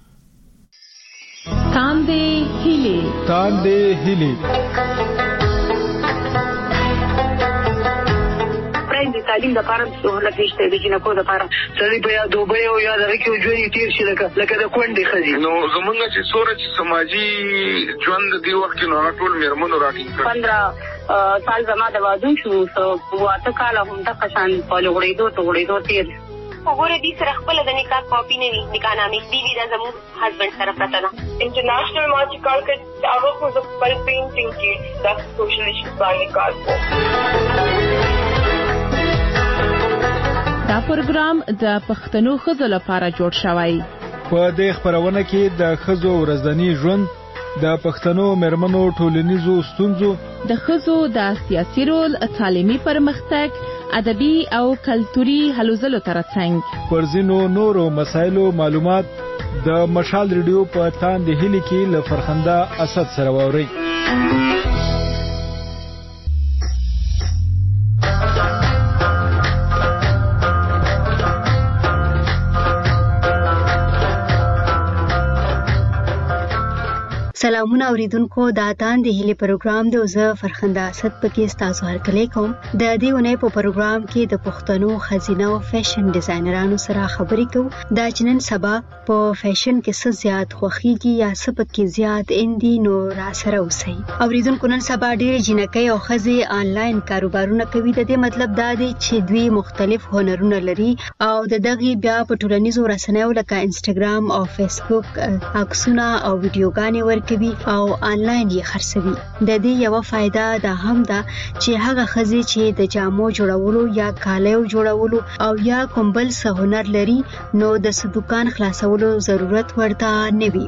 د تعلیم د لپاره سہولت نشته د جنکو د لپاره سړي په یاد دوبه او یاد راکې ژوند تیر شي لکه د کونډې خزي نو زمونږ چې سورج سماجی ژوند دی وخت نو ټول میرمنو راټینګ 15 سال زما د واده شو واته کال هم د قشان په لوړېدو تیر وګوره دې سره خپل د نکاح کاپی نه وي نکاح نامې دی دا زموږ هسبند سره پراته ده انټرنیشنل ما چې کار کوي هغه خو د خپل پینټینګ کې د سوشل ایشوز باندې کار کوي. دا پروګرام د پښتنو ښځو لپاره جوړ شوی. په دې خبرونه کې د ښځو ورځنی ژوند د پښتنو مېرمنو ټولنیزو ستونزو د ښځو د سیاسي رول تعلیمي پرمختګ ادبي او کلتوري هلو ځلو ترڅنګ پر ځینو نورو مسایلو معلومات د مشال ریډیو په تاندې هلي کې له فرخنده اسد سره واوري. سلامونه اوریدونکو دا تاندې هلي پروګرام دی زه فرخنده اسد پکې تاسو هرکلی کوم. د دې ونې په پروګرام کې د پښتنو خزینه او فیشن ډیزاینرانو سره خبرې کوو دا چې نن سبا په فیشن کې څه زیات خوښیږي یا څه پکې زیات اندي نو را سره اوسئ. اوریدونکو نن سبا ډېر جنکۍ او ښځې آنلاین کاروبارونه کوي. د دې مطلب دا دی چې دوی مختلف هنرونه لري او د دغه بیا په ټولنیزو رسنیو لکه انسټاګرام او فیسبوک عکسونه او ویډیوګانې ورکوي او آنلاین یې خرڅوي. د دې یو فائدہ دا هم ده چې هغه ښځې چې د جامو جوړولو یا کالیو جوړولو او یا کوم بل څه هنر لري نو د دکان خلاصولو ضرورت ورته نه وي.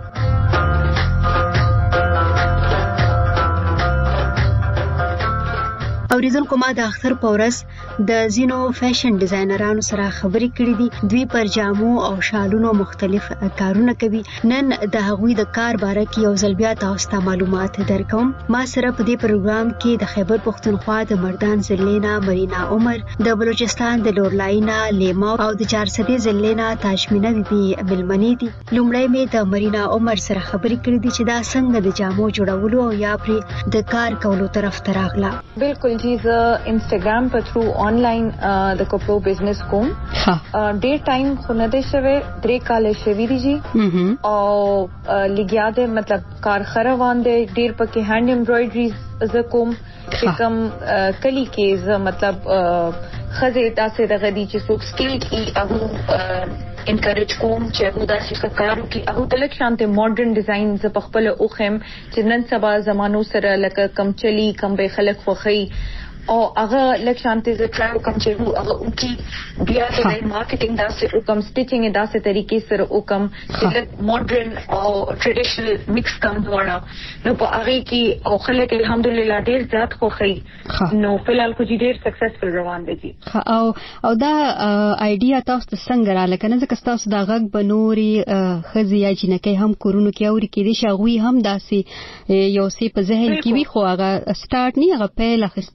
اوریدونکو ما د اختر په ورځ د زینو فیشن ډیزاینرانو سره خبرې کړې دي. دوی پر جامو او شالونو مختلف کارونه کوي. نن د هغوی د کار باره کې یو ځل بیا تاسو ته معلومات درکوم. ما سره په دې پروګرام کې د خیبر پښتونخوا د مردان ضلع نه مرینا عمر، د بلوچستان د لورلای نه لیما او د چارسدې ضلع نه تاشمینه بیبي ملمنې دي. لومړی مې د مرینا عمر سره خبرې کړې دي چې دا څنګه د جامو جوړولو او یا پرې د کار کولو طرف ته راغله. بالکل جی زه انسټاګرام په تھرو آنلاین د کوپلو بزنس کوم. ډیر ټایم خو نه دی شوی 3 کال شوی دی جی او لګیا دی مطلب کار روان دی. ډیر پکې هاند امبرایډری ز کوم چې کوم کلی کې ز مطلب خزه تاسو د غدي چې څوک سکیل کی هغه انکریج کوم چې هغه د شکارو کې هغه د لک شانته ماډرن ډیزاین ز په خپل اوخم چې نن سبا زمانو سره لکه کم چلی کم به خلک خوخی او هغه لک شانته ز ټرای کوم چې هغه کی بیا د مارکیټینګ داسې کوم سټیچینګ داسې طریقې سره وکم چې ماډرن او ټریډیشنل مکس کوم وړه نو په هغه کې او خلک الحمدلله ډیر زیات خوخی نو په لال کو ډیر سکسسفل روان دي. او دا ایډیا تاسو څنګه را لکنه ځکه تاسو دا غږ بنوري خزي یا جنکۍ هم کورونو کې اوري کې دي شغوي هم داسې یو سی په ذهن کې وي خو هغه سٹارټ نه هغه پیل اخستل یا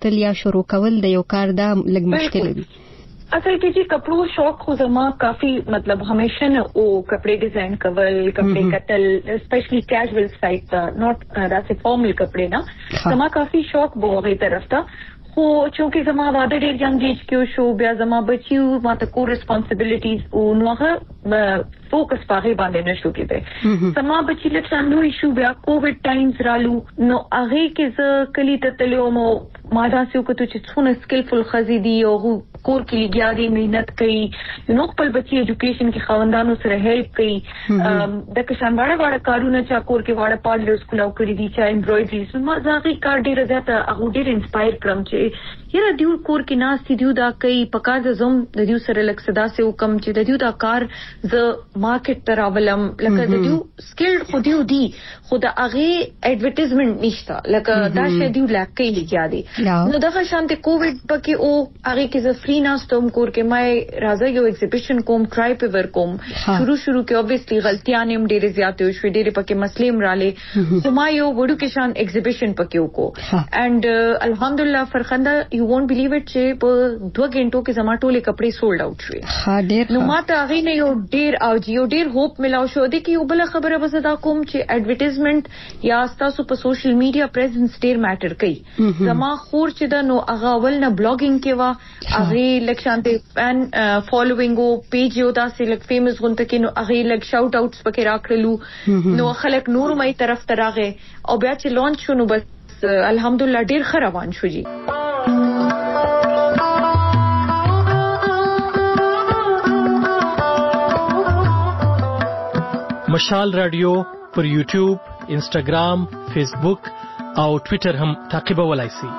شروع کول د یو کار دا لږ مشکل دی. اصل کې چې کپړو شوق خو زما کافي مطلب همیشه نه او کپڑے ډیزاین کول کپڑے کتل اسپیشلی کیژوال سایت نوٹ راسه فارمل کپڑے نه زما کافي شوق بوغه طرف ته خو چونکه زما واده ډیر ینګ ایج کې شو بیا زما بچیو ماته کو ریسپانسیبিলিټیز او نوغه فوکس پاره باندې نشو کېده زما بچی له څنګه شو بیا کووډ ټایمز رالو نو هغه کې ز کلی ته تلو مو ما دا سیو کته چې څونه سکلفل خزيدي او کور کې لګیاري مهنت کوي نو خپل بچي ایجوکیشن کې خواندانو سره هیلپ کوي د کشان باندې کارونه چا کور کې واړه پاډلر سکول او کړی دي چا امبرايډري ما ځاګي کار ډیر زیاته هغه ډیر انسپایر کړم چې یره دیو کور کې ناس دیو دا کوي پکار د زوم د دیو سره لک صدا سه حکم چې د دیو دا کار ز مارکیټ تراولم لکه د دیو سکلډ خو دیو دی خو د هغه ایڈورټایزمنت نشته لکه دا شه دیو لکه لګیا دي نو دغه شانته کووډ پکې او هغه کې ز فری ناستوم کور کې مې راځي یو ایگزیبیشن کوم ټرای پیور کوم شروع کې obviously غلطیاں نیم ډېر زیات شو ډېر پکې مسلې رااله خو ما یو وړو کې شان ایگزیبیشن پکې وکړو and الحمدلله فرخنده you won't believe it چې په 2 غنټو کې زما ټولې کپڑے سولډ اوټ شوې نو ماته هغه نه یو ډېر او یو ډېر هوپ ملاو شو دي کې یو بل خبره وسدا کوم چې ایڈورټایزمنت یا تاسو په سوشل میډیا پریزنس ډېر میټر کوي زما خور چې دا نو هغه ول نه بلاګینګ کې وا هغه لکشانته فین فالوینګ او پیج یو تاسو لک فیمس غونته کې نو هغه لک شاوټ اوټس پکې راکړلو نو خلک نور مې طرف تراغه او بیا چې لانچ شونو بس الحمدلله ډیر ښه روان شو جی مشال رادیو پر یوټیوب انسټاګرام فیسبوک او ټوئیټر هم تعقیبولای شئ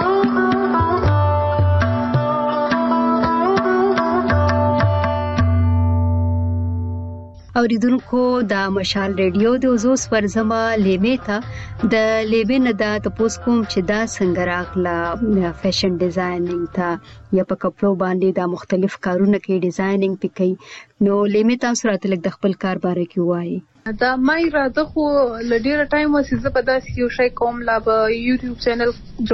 اوریدونکو د مشال ریډیو د اوزوس ورزما لیمې ته د لیمې نه د تاسو کوم چې دا څنګه راغله فیشن ډیزاینینګ ته یا په کپړو باندې د مختلف کارونه کې ډیزاینینګ پکې نو لیمې تاسو راته لږ د خپل کار باره کې وایي دا مې راته خو لډیر ټایم وسې زه په داسې یو شی کوم لا به یوټیوب چینل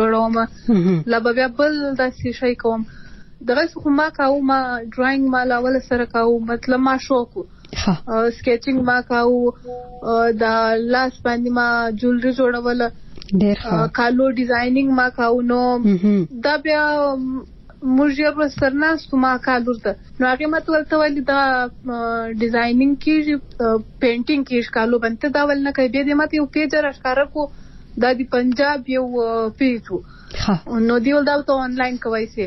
جوړوم لا به بیا بل داسې شی کوم دغه خو ما کاوه ما ډراینګ ما لاول سره کاوه مطلب ما شوق سکیچینګ ما کاوه دا لاس باندې ما جولري جوړول ډېر کالو ډیزاینینګ ما کاوه نو دا بیا موږ یو سرناست ما کالو ته نو هغه مت ولته ولی دا ډیزاینینګ کې پینټینګ کې کالو باندې دا ول نه کوي به دې مت یو پیج راښکاره کو دا دی پنجاب یو پیج نو دیول دا ته آنلاین کوي سي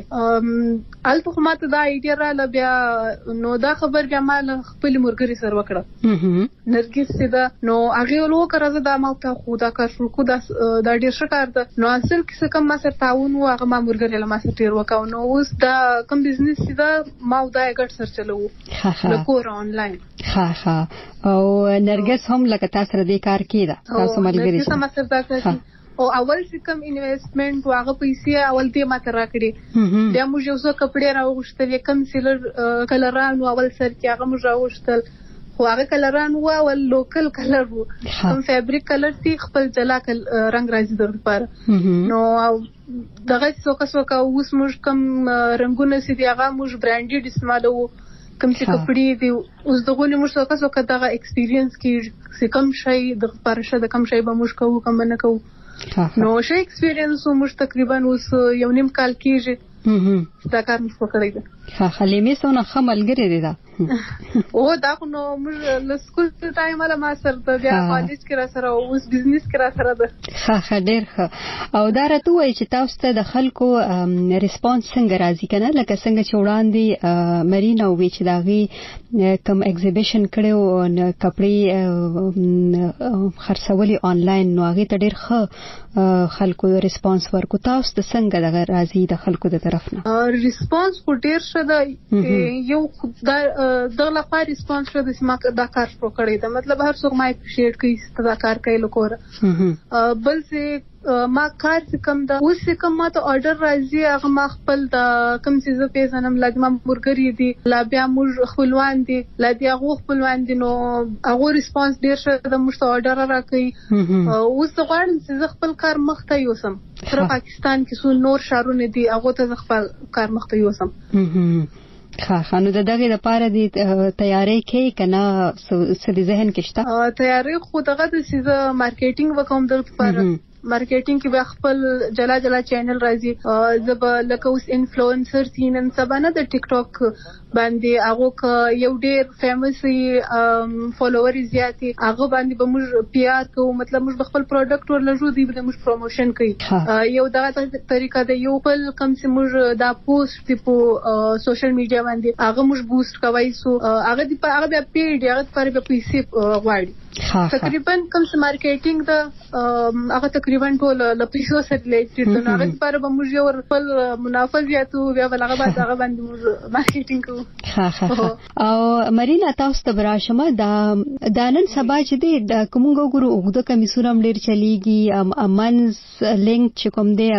الته کومه دا ایډیا را ل بیا نو دا خبر بیا ما خپل مرګري سره وکړه نرګس سیدا نو هغه لو کړه دا ما ته خدا کار شروع کو دا ډیر شکر ده نو اصل کې کوم ما سره تعاون او هغه ما مرګري له ما سره تیر وکاو نو اوس دا کوم بزنس سیدا ما دا ګټ سر چلو د کور آنلاین ها او نرګس هم لکه تاسو سره د کار کیده تاسو ملګری سره سره دا کوي او اول چې کوم انویسټمنټ واغه پیسې اول دې ماته راکړي بیا موږ یو څه کپڑے راوغشتل کم سیلر کلران اول سر کې هغه موږ راوغشتل خو هغه کلران او لوکل کلر وو کوم فیبریک کلر تی خپل جلا رنگ راځي در لپاره نو دغه څوکا اوس موږ کوم رنگونه سي دی هغه موږ برانډډ استعمالو کوم چې کپڑے دی اوس دغه موږ څوکا دغه ایکسپیرینس کې کوم شي د پرشه د کوم شي به موږ کوو کوم نه کوو نو شي ایکسپیرینس موږ تقریبا اوس یو نیم کال کېږي دا کار موږ وکړی دا خلیمې سونه خملګری دی دا او دا نو موږ له سکول ټایم ولا ما سره بیا کالج کې را سره اوس بزنس کې را سره ده ښه ډېر ښه او دا راته وایي چې تاسو ته د خلکو ریسپانس څنګه راځي کنه لکه څنګه چې وړاندې مرینا وی چې داغي کوم ایگزیبیشن کړو کپړې خرڅولي آنلاین نو هغه ته ډېر ښه خلکو ریسپانس ورکو تاسو ته څنګه دغه راځي د خلکو د طرف نه ریسپانس کو ډېر ښه ده یو دا دغه لپاره ریسپانس شو د سما دا کار شروع کړی دا مطلب هر څوک ما اپریشیټ کوي دا کار کوي لکه بل څه ما کار چې کوم دا اوس کوم ما ته آرډر راځي هغه ما خپل د کوم څه پیژنم لازم برګری دي لا بیا موږ خپلوان دي لا دی هغه خپلوان دي نو هغه ریسپانس ډیر شه د موږ ته آرډر راکړي اوس غواړم چې خپل کار مخته یوسم تر پاکستان کې څو نور شهرونه دي هغه ته خپل کار مخته یوسم خانو د دغه لپاره د تیاری کې کنه څه ذهن کې شته تیاری خو دغه د سیزه مارکیټینګ وکوم د لپاره مارکیټینګ کې به خپل جلا جلا چینل راځي زب لکه اوس انفلوئنسر سینن سبانه د ټیک ټاک باندې هغه یو ډیر فیمس فالوور زیاتی هغه باندې به موږ پیار کوو مطلب موږ خپل پروډکټ ورلجو دی به موږ پروموشن کوي یو دغه طریقه د یو بل کم چې موږ دا پوسټ په سوشل میډیا باندې هغه موږ بوست کوي سو هغه دی په هغه پیډ هغه پر به پیسې غواړي تقریبا کوم چې مارکیټینګ د هغه تقریبا ټول له پیسو سره ریلیټډ دی هغه پر به موږ یو خپل منافع زیاتو بیا هغه باندې موږ مارکیټینګ کوو او مرینا تاسو ته براشمه دا نن سبا چې د کومو ګورو وګړو کمیسونه ډیر چلیږي امنز لینک چې کوم دی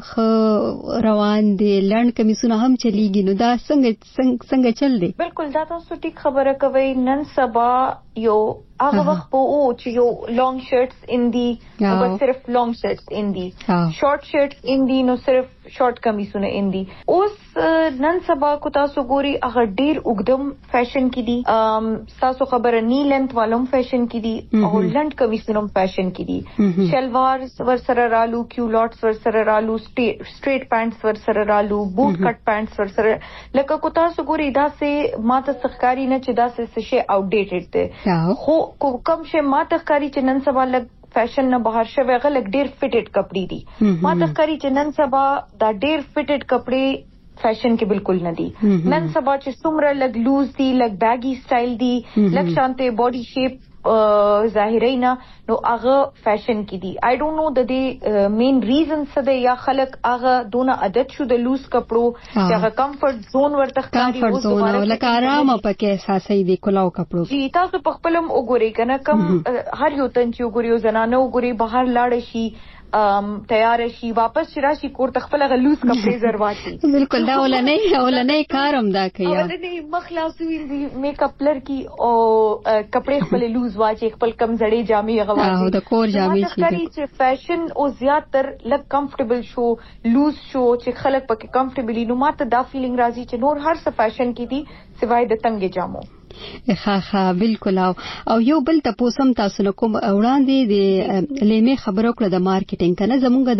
هغه روان دي لند کمیسونه هم چلیږي نو دا څنګه چل دی بالکل دا تاسو ټیک خبره کوي نن سبا یو هغه وخت په او چې یو لانګ شرټس ان دی او صرف لانګ شرټس ان دی شارټ شرټس ان دی نو صرف شارټ کمیسونه ان دی اوس نن سبا کو تاسو ګوري هغه ډیر وګدم فیشن کې دي تاسو خبره نی لنت والوم فیشن کې دي او لند کمیسونه فیشن کې دي شلوار ور سره رالو کیولوټس ور سره رالو سټریټ پانټس ور سره رالو بوټ کټ پانټس ور سره لکه کو تاسو ګوري دا سه ماته سخکاری نه چې دا سه شی آوټ ډیټډ دی خو کوم شی ماته ښکاری چې نن سبا لګ فیشن نه بهر شوی غلط ډیر فټډ کپڑے دي ماته ښکاری چې نن سبا دا ډیر فټډ کپڑے فیشن کې بالکل نه دي نن سبا چې څومره لګ لوز دي لګ بیگی سټایل دي لګ شانته باډي شیپ ظاهرینا نو هغه فیشن کې دي آی ډونټ نو د دې مین ریزن څه دی یا خلک هغه دونه عادت شو د لوز کپړو چې هغه کمفورت زون ورته ښکاري او دوباره لکه آرام پکې احساسې دي کلاو کپړو جی تاسو په خپلم وګورئ کنه کم هر یو تن چې وګوري زنانه وګوري بهر لاړ شي تیار شي واپس راشي کور تخپل غلوس کپڑے زرواتي بالکل دا ولنه کارم دا کوي ولنه مخلاصوي میک اپ لڑکی او کپڑے خپل لوز واچي خپل کم زړې جامې غواړي او د کور جامې چې فیشن او زیاتر لګ کمفورټبل شو لوز شو چې خلک پکې کمفورټبلی نو ماته دا فیلینګ راځي چې نور هر څه فیشن کې دي سوای د تنګ جامو ها بالکل او یو بل تاسو تاسو کوم وړاندې د لیمه خبرو کړه د مارکیټینګ کنه زمونږ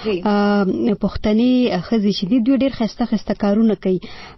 د پښتني خزي شدید ډیر خسته کارونه کوي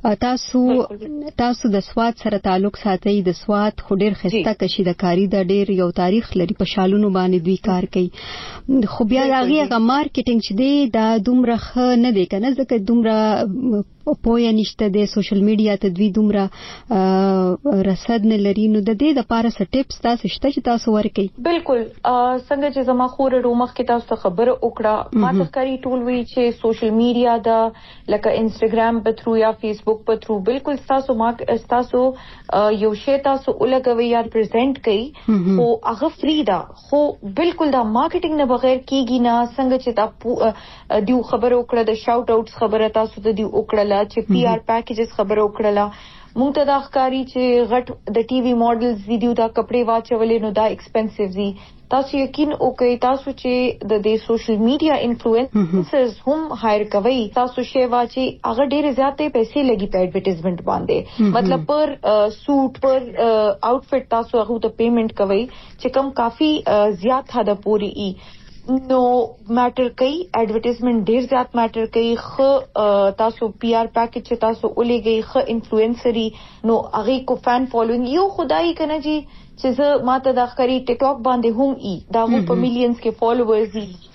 تاسو د سواد سره تعلق ساتي د سواد خو ډیر خسته کشي د کاری د ډیر یو تاریخ لري په شالونو باندې دوی کار کوي خو بیا هغه مارکیټینګ چې دی دا دومره نه دی کنه ځکه دومره پوهه نشته د سوشل میډیا ته دوی دومره رسد نه لري نو د دې لپاره څه ټیپس تاسو شته چې تاسو ورکړي بالکل څنګه چې زما خور رومخ کې تاسو خبره وکړه ما ته کاری ټول وی چې سوشل میډیا دا لکه انستګرام په تھرو یا فیسبوک په تھرو بالکل تاسو یو شی تاسو ولګوي یا پریزنټ کړي او هغه فری دا خو بالکل دا مارکیټینګ نه بغیر کیږي نه څنګه چې تاسو دیو خبره وکړه د شاوټ اوټس خبره تاسو ته دی وکړه چې پی آر پیکیجز خبره وکړه مونږ ته دا ښکاری چې غټ د ټي وي ماډلز ویډیو دا کپڑے واچولې نو دا ایکسپنسیو دي تاسو یقین وکړئ تاسو چې د دې سوشل میډیا انفلوئنسرز هم هایر کوي تاسو شی واچي هغه ډېر زیاتې پیسې لګي په ایڈورټایزمنٹ باندې مطلب پر سوټ پر آوټفټ تاسو هغه ته پیمنٹ کوي چې کم کافی زیات حد پوری ای نو میټر کوي ایڈورټایزمنٹ ډیر زیات میټر کوي خو تاسو پی آر پیکیج چې تاسو ولېږئ خو انفلوئنسري نو هغه کو فین فالوینګ یو خدای کنه جی چې زه ماته د اخري ټیک ټاک باندې هم ای دا په میلیونز کې فالوورز دي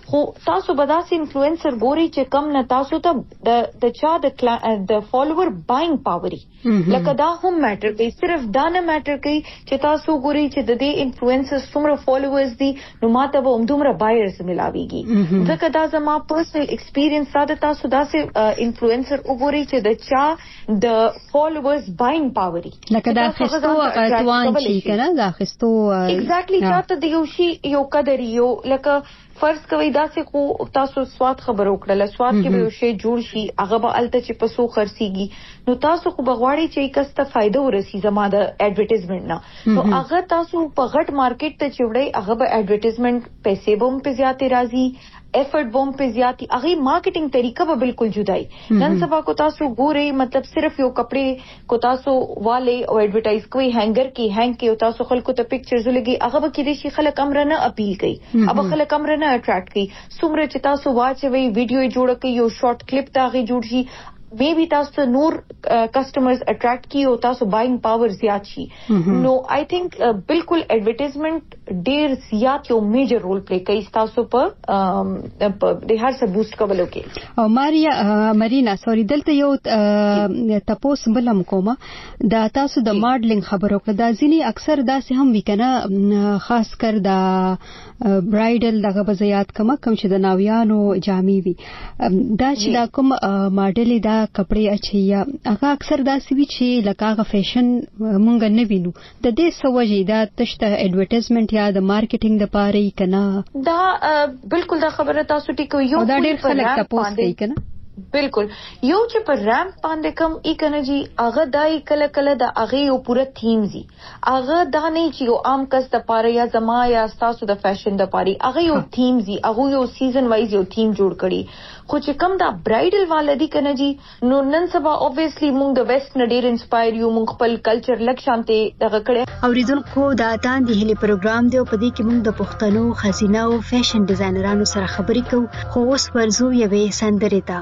خو تاسو به داسې انفلوئنسر ګوري چې کم نه تاسو ته د چا د فالوور باینګ پاوري لکه دا هم میټر کوي. صرف دا نه میټر کوي چې تاسو ګوري چې د دې انفلوئنسر څومره فالوورز دي نو ماته به همدومره بایرز ملاويږي. ځکه دا زما پرسنل ایکسپیرینس دا تاسو داسې انفلوئنسر وګوري چې د چا د فالوورز باینګ پاوري لکه دا خستو اتوان شي کنه دا خستو ایگزیکټلی چاته د یو شی یو قدر یو لکه فرض کوي دا سه خو تاسو سواد خبرو کړل سواد کې به یو شی جوړ شي هغه به الته چې پسو خرسيږي نو تاسو خو بغواړي چې کسته فائدہ ورسي زما د ایڈورټایزمنت نه نو هغه تاسو په غټ مارکیټ ته چوړی هغه به ایڈورټایزمنت پیسې بوم په زیاتې راځي ایفرٹ بوم په زیاتی هغه مارکیټینګ طریقه به بالکل جدای. نن سبا کو تاسو ګوري مطلب صرف یو کپڑے کو تاسو والے او ایڈورټایز کوي هنګر کې هنګ کې تاسو خلکو ته پکچرز لګي هغه به کې شي خلک امر نه اپیل کوي اب خلک امر نه اټریکټ کوي څومره چې تاسو واچوي ویډیو جوړ کوي یو شارټ کلیپ تاغي جوړ شي مے بی تاسو نور کسٹمرز اٹریکٹ کی او تاسو بائنګ پاور زیات شي نو آی تھنک بالکل ایڈورټایزمنت ډیر زیات یو میجر رول پلی کوي تاسو په د هر څه بوست کولو کې. او مارینا سوري دلته یو تاسو بلم کومه دا تاسو د ماډلینګ خبرو کړه ځینی اکثر داسې هم وکنه خاص کر دا برایډل دغه بزیات کم چې د ناویانو جامې وي دا چې دا کوم ماډل دا کپڑے اچھیا هغه اکثر داسې وی چې لکه هغه فیشن مونږ نه وینو د دې سوجي دا تشته ایڈورټایزمنت یا د مارکیټینګ د پاره کنا دا بالکل دا خبره تاسو ټیکو یو دا ډېر خلک تاسو کوي کنا بالکل یو چې پر رامپ باندې کم ای کنه جی هغه دای کله کله د هغه یو پوره تھیم زی هغه دا نه چې یو عام کس د پاره یا زما یا تاسو د فیشن د پاره هغه یو تھیم زی هغه یو سیزن وایز یو تھیم جوړ کړي خو چې کم دا برایډل والدی کنه جی نو نن سبا اوبویسلی مونږ د ویسټ نه ډیر انسپایر یو مونږ خپل کلچر لک شانته دغه کړي. اوریدونکو دا تان دی هلي پروګرام دی په دې کې مونږ د پښتنو خزینه او فیشن ډیزاینرانو سره خبرې کوو خو اوس ورزو یوې سندرې ته.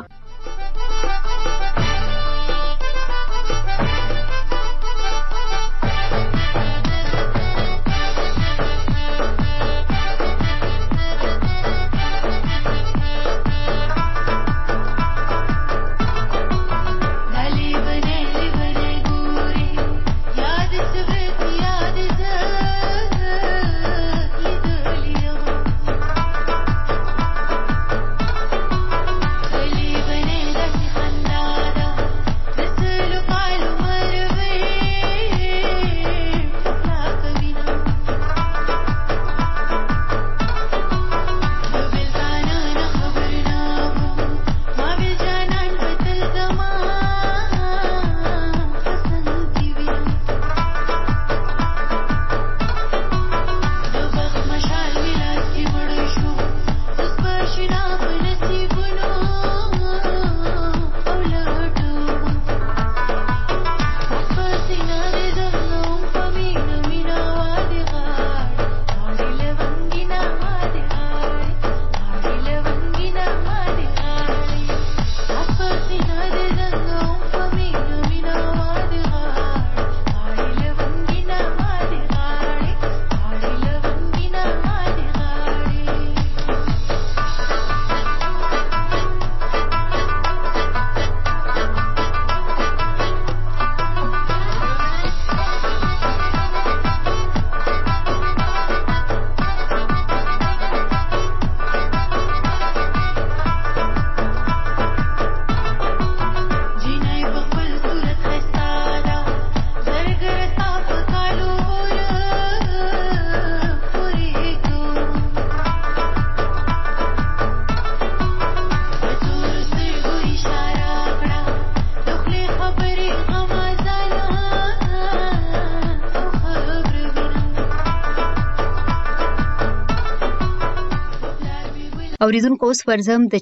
اوریدونکو اوس ورزم د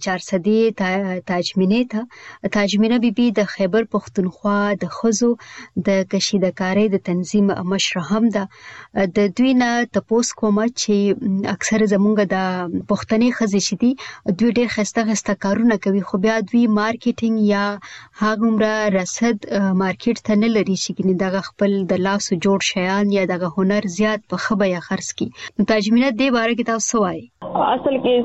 400 تاجمینې ته تاجمینه بیبي د خیبر پختونخوا د خزو د کشیدکارۍ د تنظیم مشر هم ده د دوی نه تاسو کوم چې اکثر زمونږ د پښتنې خزې شدي دوی ډېر خسته کارونه کوي خو بیا دوی مارکیټینګ یا هغومره رسد مارکیټ ته نه لري چې دغه خپل د لاسو جوړ شیان یا دغه هنر زیات په خبره خرڅ کی. نو تاجمینه دې باره کې تاسو وایي اصل کې زه د خو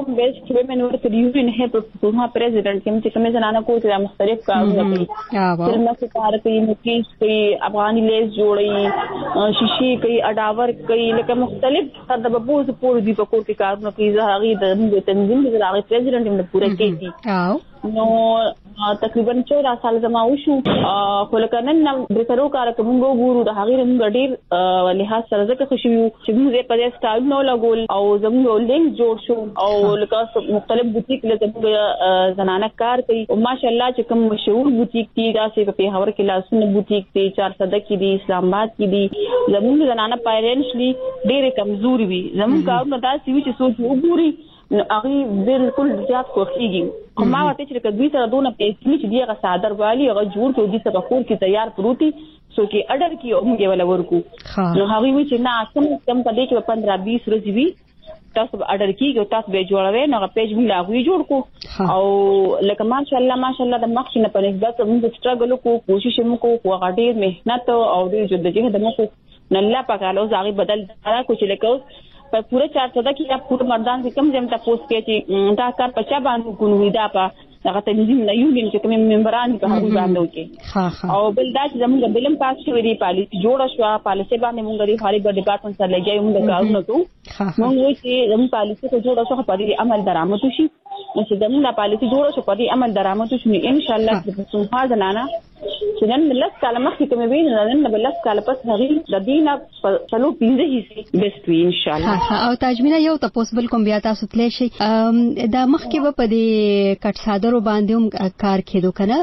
کوم بیسټ ویمن ورته یوین هپ په پریزیدنت کې چې کومه زنانه کوټه مختلف کارونه کوي فلمه کې کار کوي مکیش کوي افغاني لیس جوړي شیشي کوي اډاور کوي لکه مختلف د بوز پور دی په کوټه کارونه کوي زهغي د تنظیم د هغه پریزیدنت هم پوره کوي نو تقریبا 14 سال زما وشو خو لکه نن د سرو کار کوم ګورو د هغه موږ ډیر لحاظ سره ځکه خوشي یو چې موږ په دې سټایل نو لګول او زموږ لینک جوړ شو او لکه مختلف بوتیک لکه زنانه کار کوي او ماشاءالله چې کوم مشهور بوتیک دي داسې په پیښور کې لاسونه بوتیک دي 400 کې دي اسلام آباد کې دي زموږ زنانه فاینانشلی ډېر کمزوري وي زموږ کارونه داسې وي چې سوچ وګوري هغه بالکل زیات خوښيږي خو ما ورته چې کله دوی سره دونه پیسې چې دیغه صادر والی هغه جوړ ته دي سره کور کې تیار پروتي سو کې اډر کې موږ ولا ورکو نو هغه وی چې نه کم پدې کې 15-20 ورځې وي تاسو اډر کېږي تاسو به جوړوي نو هغه پیج موږ لاغوي جوړ کو او لکه ماشاءالله د مخکې نه په نسبت موږ سټرګل کوو کوشش موږ کوو هغه ډېر مهنت او ډېر جدوجہد موږ نه الله پاک له زاغي بدل دا کوچ لکه په پوره 400 کې یا پوره مردان چې کم ځم تاسو کې دا کار پچا باندې کوو دا په هغه تنظیم نه یو چې کوم ممبران په هغه باندې وکي او بل دا چې زموږ بلم پاس شوی دی پالیسي جوړه شو پالیسي باندې موږ لري خالي ګډ ډپارټمنټ سره لګي موږ کارونه کوو موږ وایي چې زموږ پالیسي ته جوړه شو په دې عمل درآمد شي چې زموږ پالیسي جوړه شو په دې عمل درآمد شي ان شاء الله چې په ځانانه چې نن ملت کاله مخکې کومې ویني نن ملت کاله پس هغه د دینه چلو 15 هي بیسټ وی ان شاء الله او تاجمینا یو تاسو بل کوم بیا تاسو تللی شي دا مخکې په دې کټ صادرو باندې هم کار کېدو کنه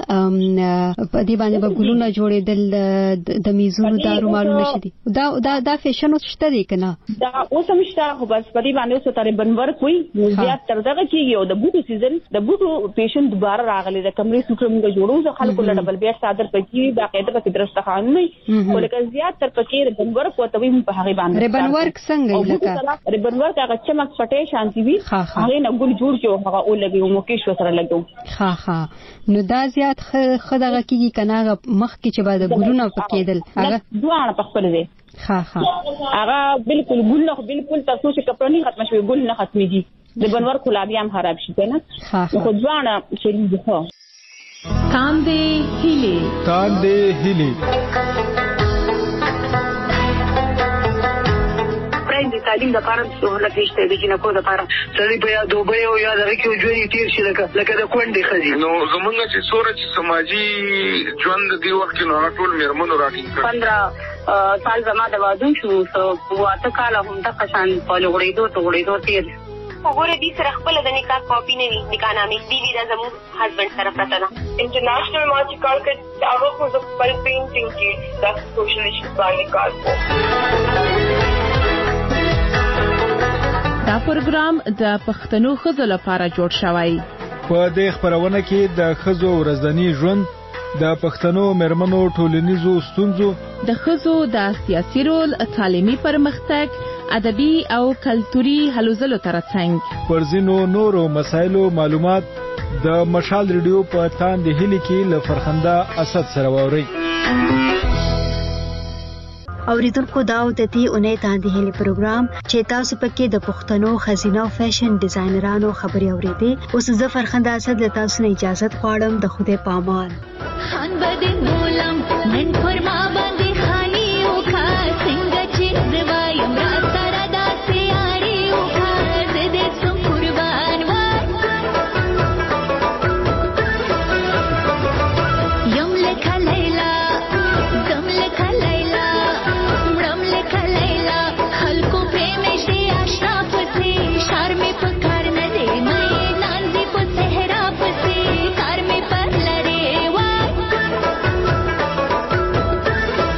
په دې باندې به ګلونه جوړېدل د میزونو دارو مالو نشي دا فیشن شته دی کنه دا اوس هم شته خو بس په دې باندې اوس ترې بنور کوي زیات تر دغه کېږي او د بوټو سیزن د بوټو پیشن دوباره راغلي د کمرې سوکړه موږ جوړو ځکه خلکو له ډبل بیا صادر پکې باقاعده په درسته قانون نه ولکه زیات تر پکې ربن ورک او توي په هغه باندې ربن ورک څنګه لکه ربن ورک هغه چمک پټې شانتي وي هغه نه ګل جوړ کې هغه اولګي او مکیش سره لګو نو دا زیات خدغه کیږي کنه مخ کې چې بعد ګلونه پکېدل هغه دوه په خپل دی هغه بالکل ګل نه بالکل تاسو چې کپړنی ختم شوی ګل نه ختميږي ربن ورک خلابي هم خراب شي کنه خو ځوانه شریف ده تاندې هلي د تعلیم لپاره سہولت نشته د جنکو لپاره سړي په یا دوبه او یا دغه کې ژوند تیر شي لکه د کونډې خزي نو زمونږ چې سورج سماجی ژوند دی وخت نو ټول میرمنو راټینګ 15 سال زما د واده شو واته کال هم د قشان په لغړېدو تیر وګوره دې سره خپل د نکاح کاپی نه وي نکاح نامې بیبي د زموږ هسبند سره پراته ده انټرنیشنل ما چې کار کوي هغه خو د خپل پینټینګ کې د سوشلیست باندې کار کوي دا پروګرام د پښتنو ښځو لپاره جوړ شوی په دې خبرونه کې د ښځو ورځنی ژوند د پښتنو مرمنو ټولنیزو ستونزو د ښځو د سیاسي رول تعلیمي پرمختګ ادبي او کلتوري هلو ځلو ترڅنګ پر ځینو نورو مسایلو معلومات د مشال ریډیو په تاندې هلي کې له فرخنده اسد سره ووري اوریدونکو دا د دې اونۍ تاندې هلي پروګرام چې تاسو پکې د پښتنو خزینه او فیشن ډیزاینرانو خبري اورېدې اوس زه فرخنده اسد له تاسو نه اجازه غواړم د خوده پامان خان بدن مولم نن فرما باندې خالي او کا څنګه چې زوایم را سره داسې یاري او کا دې څوم قربان وای یم لکه لیلا زم لکه لیلا مړم لکه لیلا خلکو پرېمش دی آشنا پسې شار مې په کار نه دی مې نانځي په صحرا پسې کار مې پر لري وای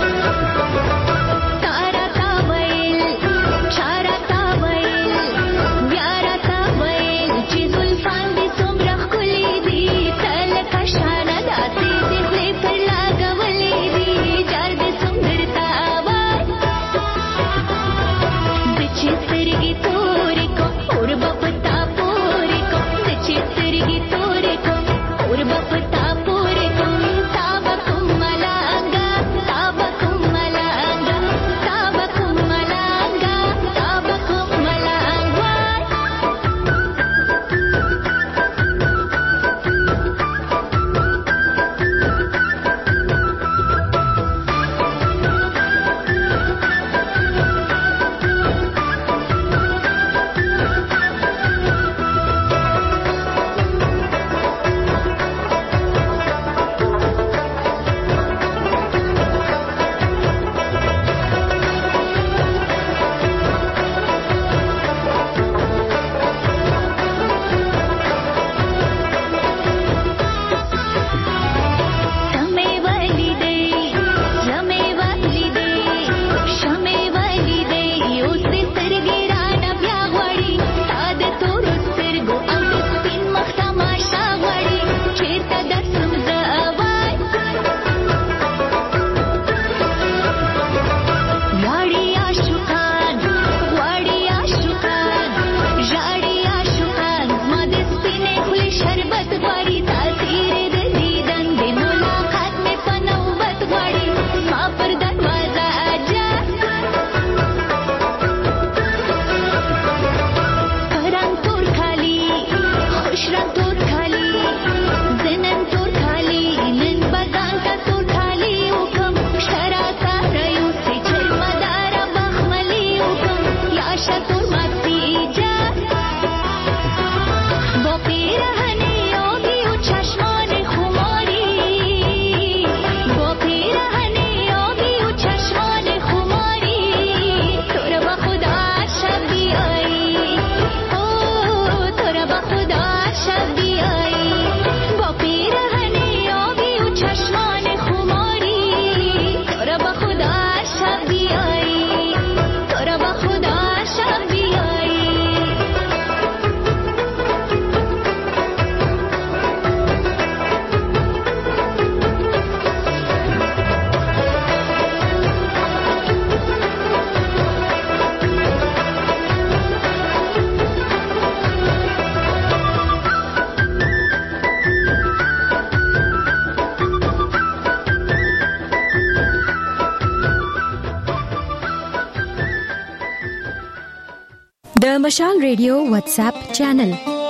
د مشال ریډیو واتس اپ چینل.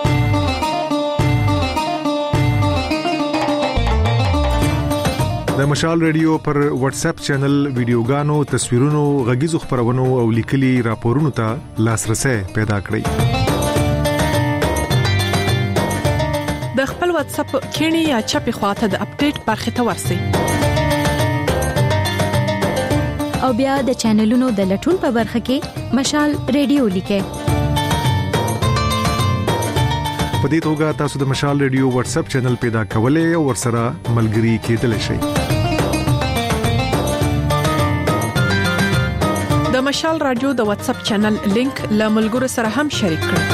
د مشال ریډیو پر واتس اپ چینل ویډیوګانو، تصویرونو، غږیزو خبرونو او لیکلي راپورونو ته لاسرسي پیدا کړئ. د خپل واتس اپ کینی یا چپی خواته د اپډیټ برخه ته ورسئ. او بیا د چینلونو د لټون په برخه کې مشال ریډیو لیکئ. په دې توګه تاسو د مشال ریډیو واتس اپ چینل پیدا کولای او ورسره ملګري کېدلی شئ. د مشال رادیو د واتس اپ چینل لینک له ملګرو سره هم شریک کړئ.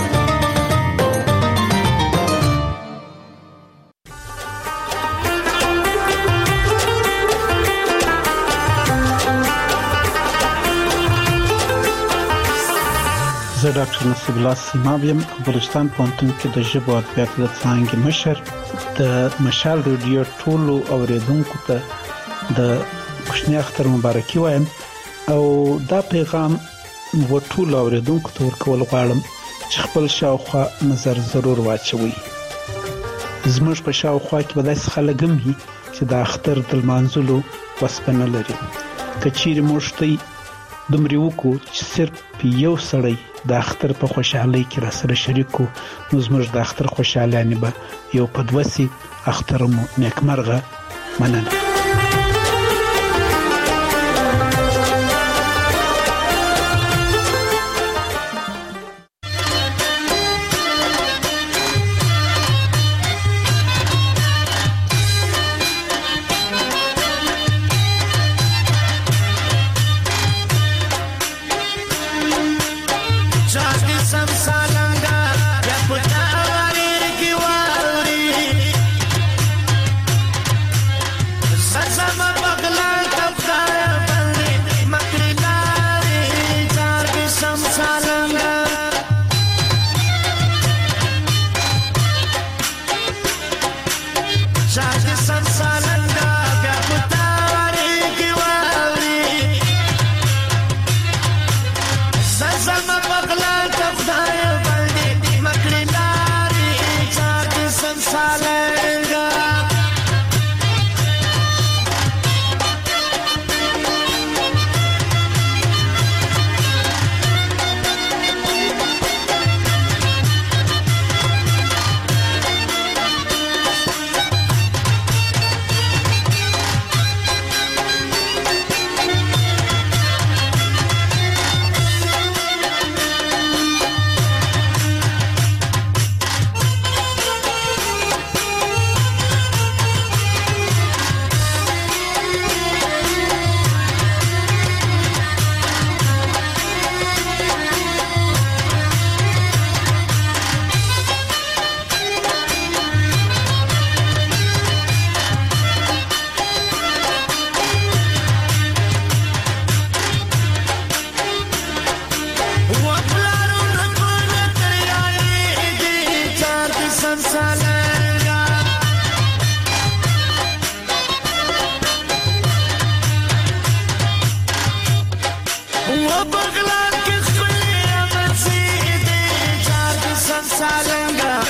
زه ډاکټر نصیب الله سیماب یم. بلوچستان پوهنتون کې د ژبو او ادبیاتو د څانګې مشر. د مشال ریډیو ټولو اوریدونکو ته د کوچنی اختر مبارکي وایم او دا پیغام و ټولو اوریدونکو ته ورکول غواړم چې خپل شاوخوا نظر ضرور واچوي. زموږ په شاوخوا کې به داسې خلک هم وي چې د اختر د لمانځلو وس نه لري. که چیرې موږ ته دومره وکړو چې صرف یو سړی د اختر په خوشحالۍ کې را سره شریک کو، نو زموږ د اختر خوشحالانه به یو په دوسي اختر مو نیکمرغه. مننه. Salanga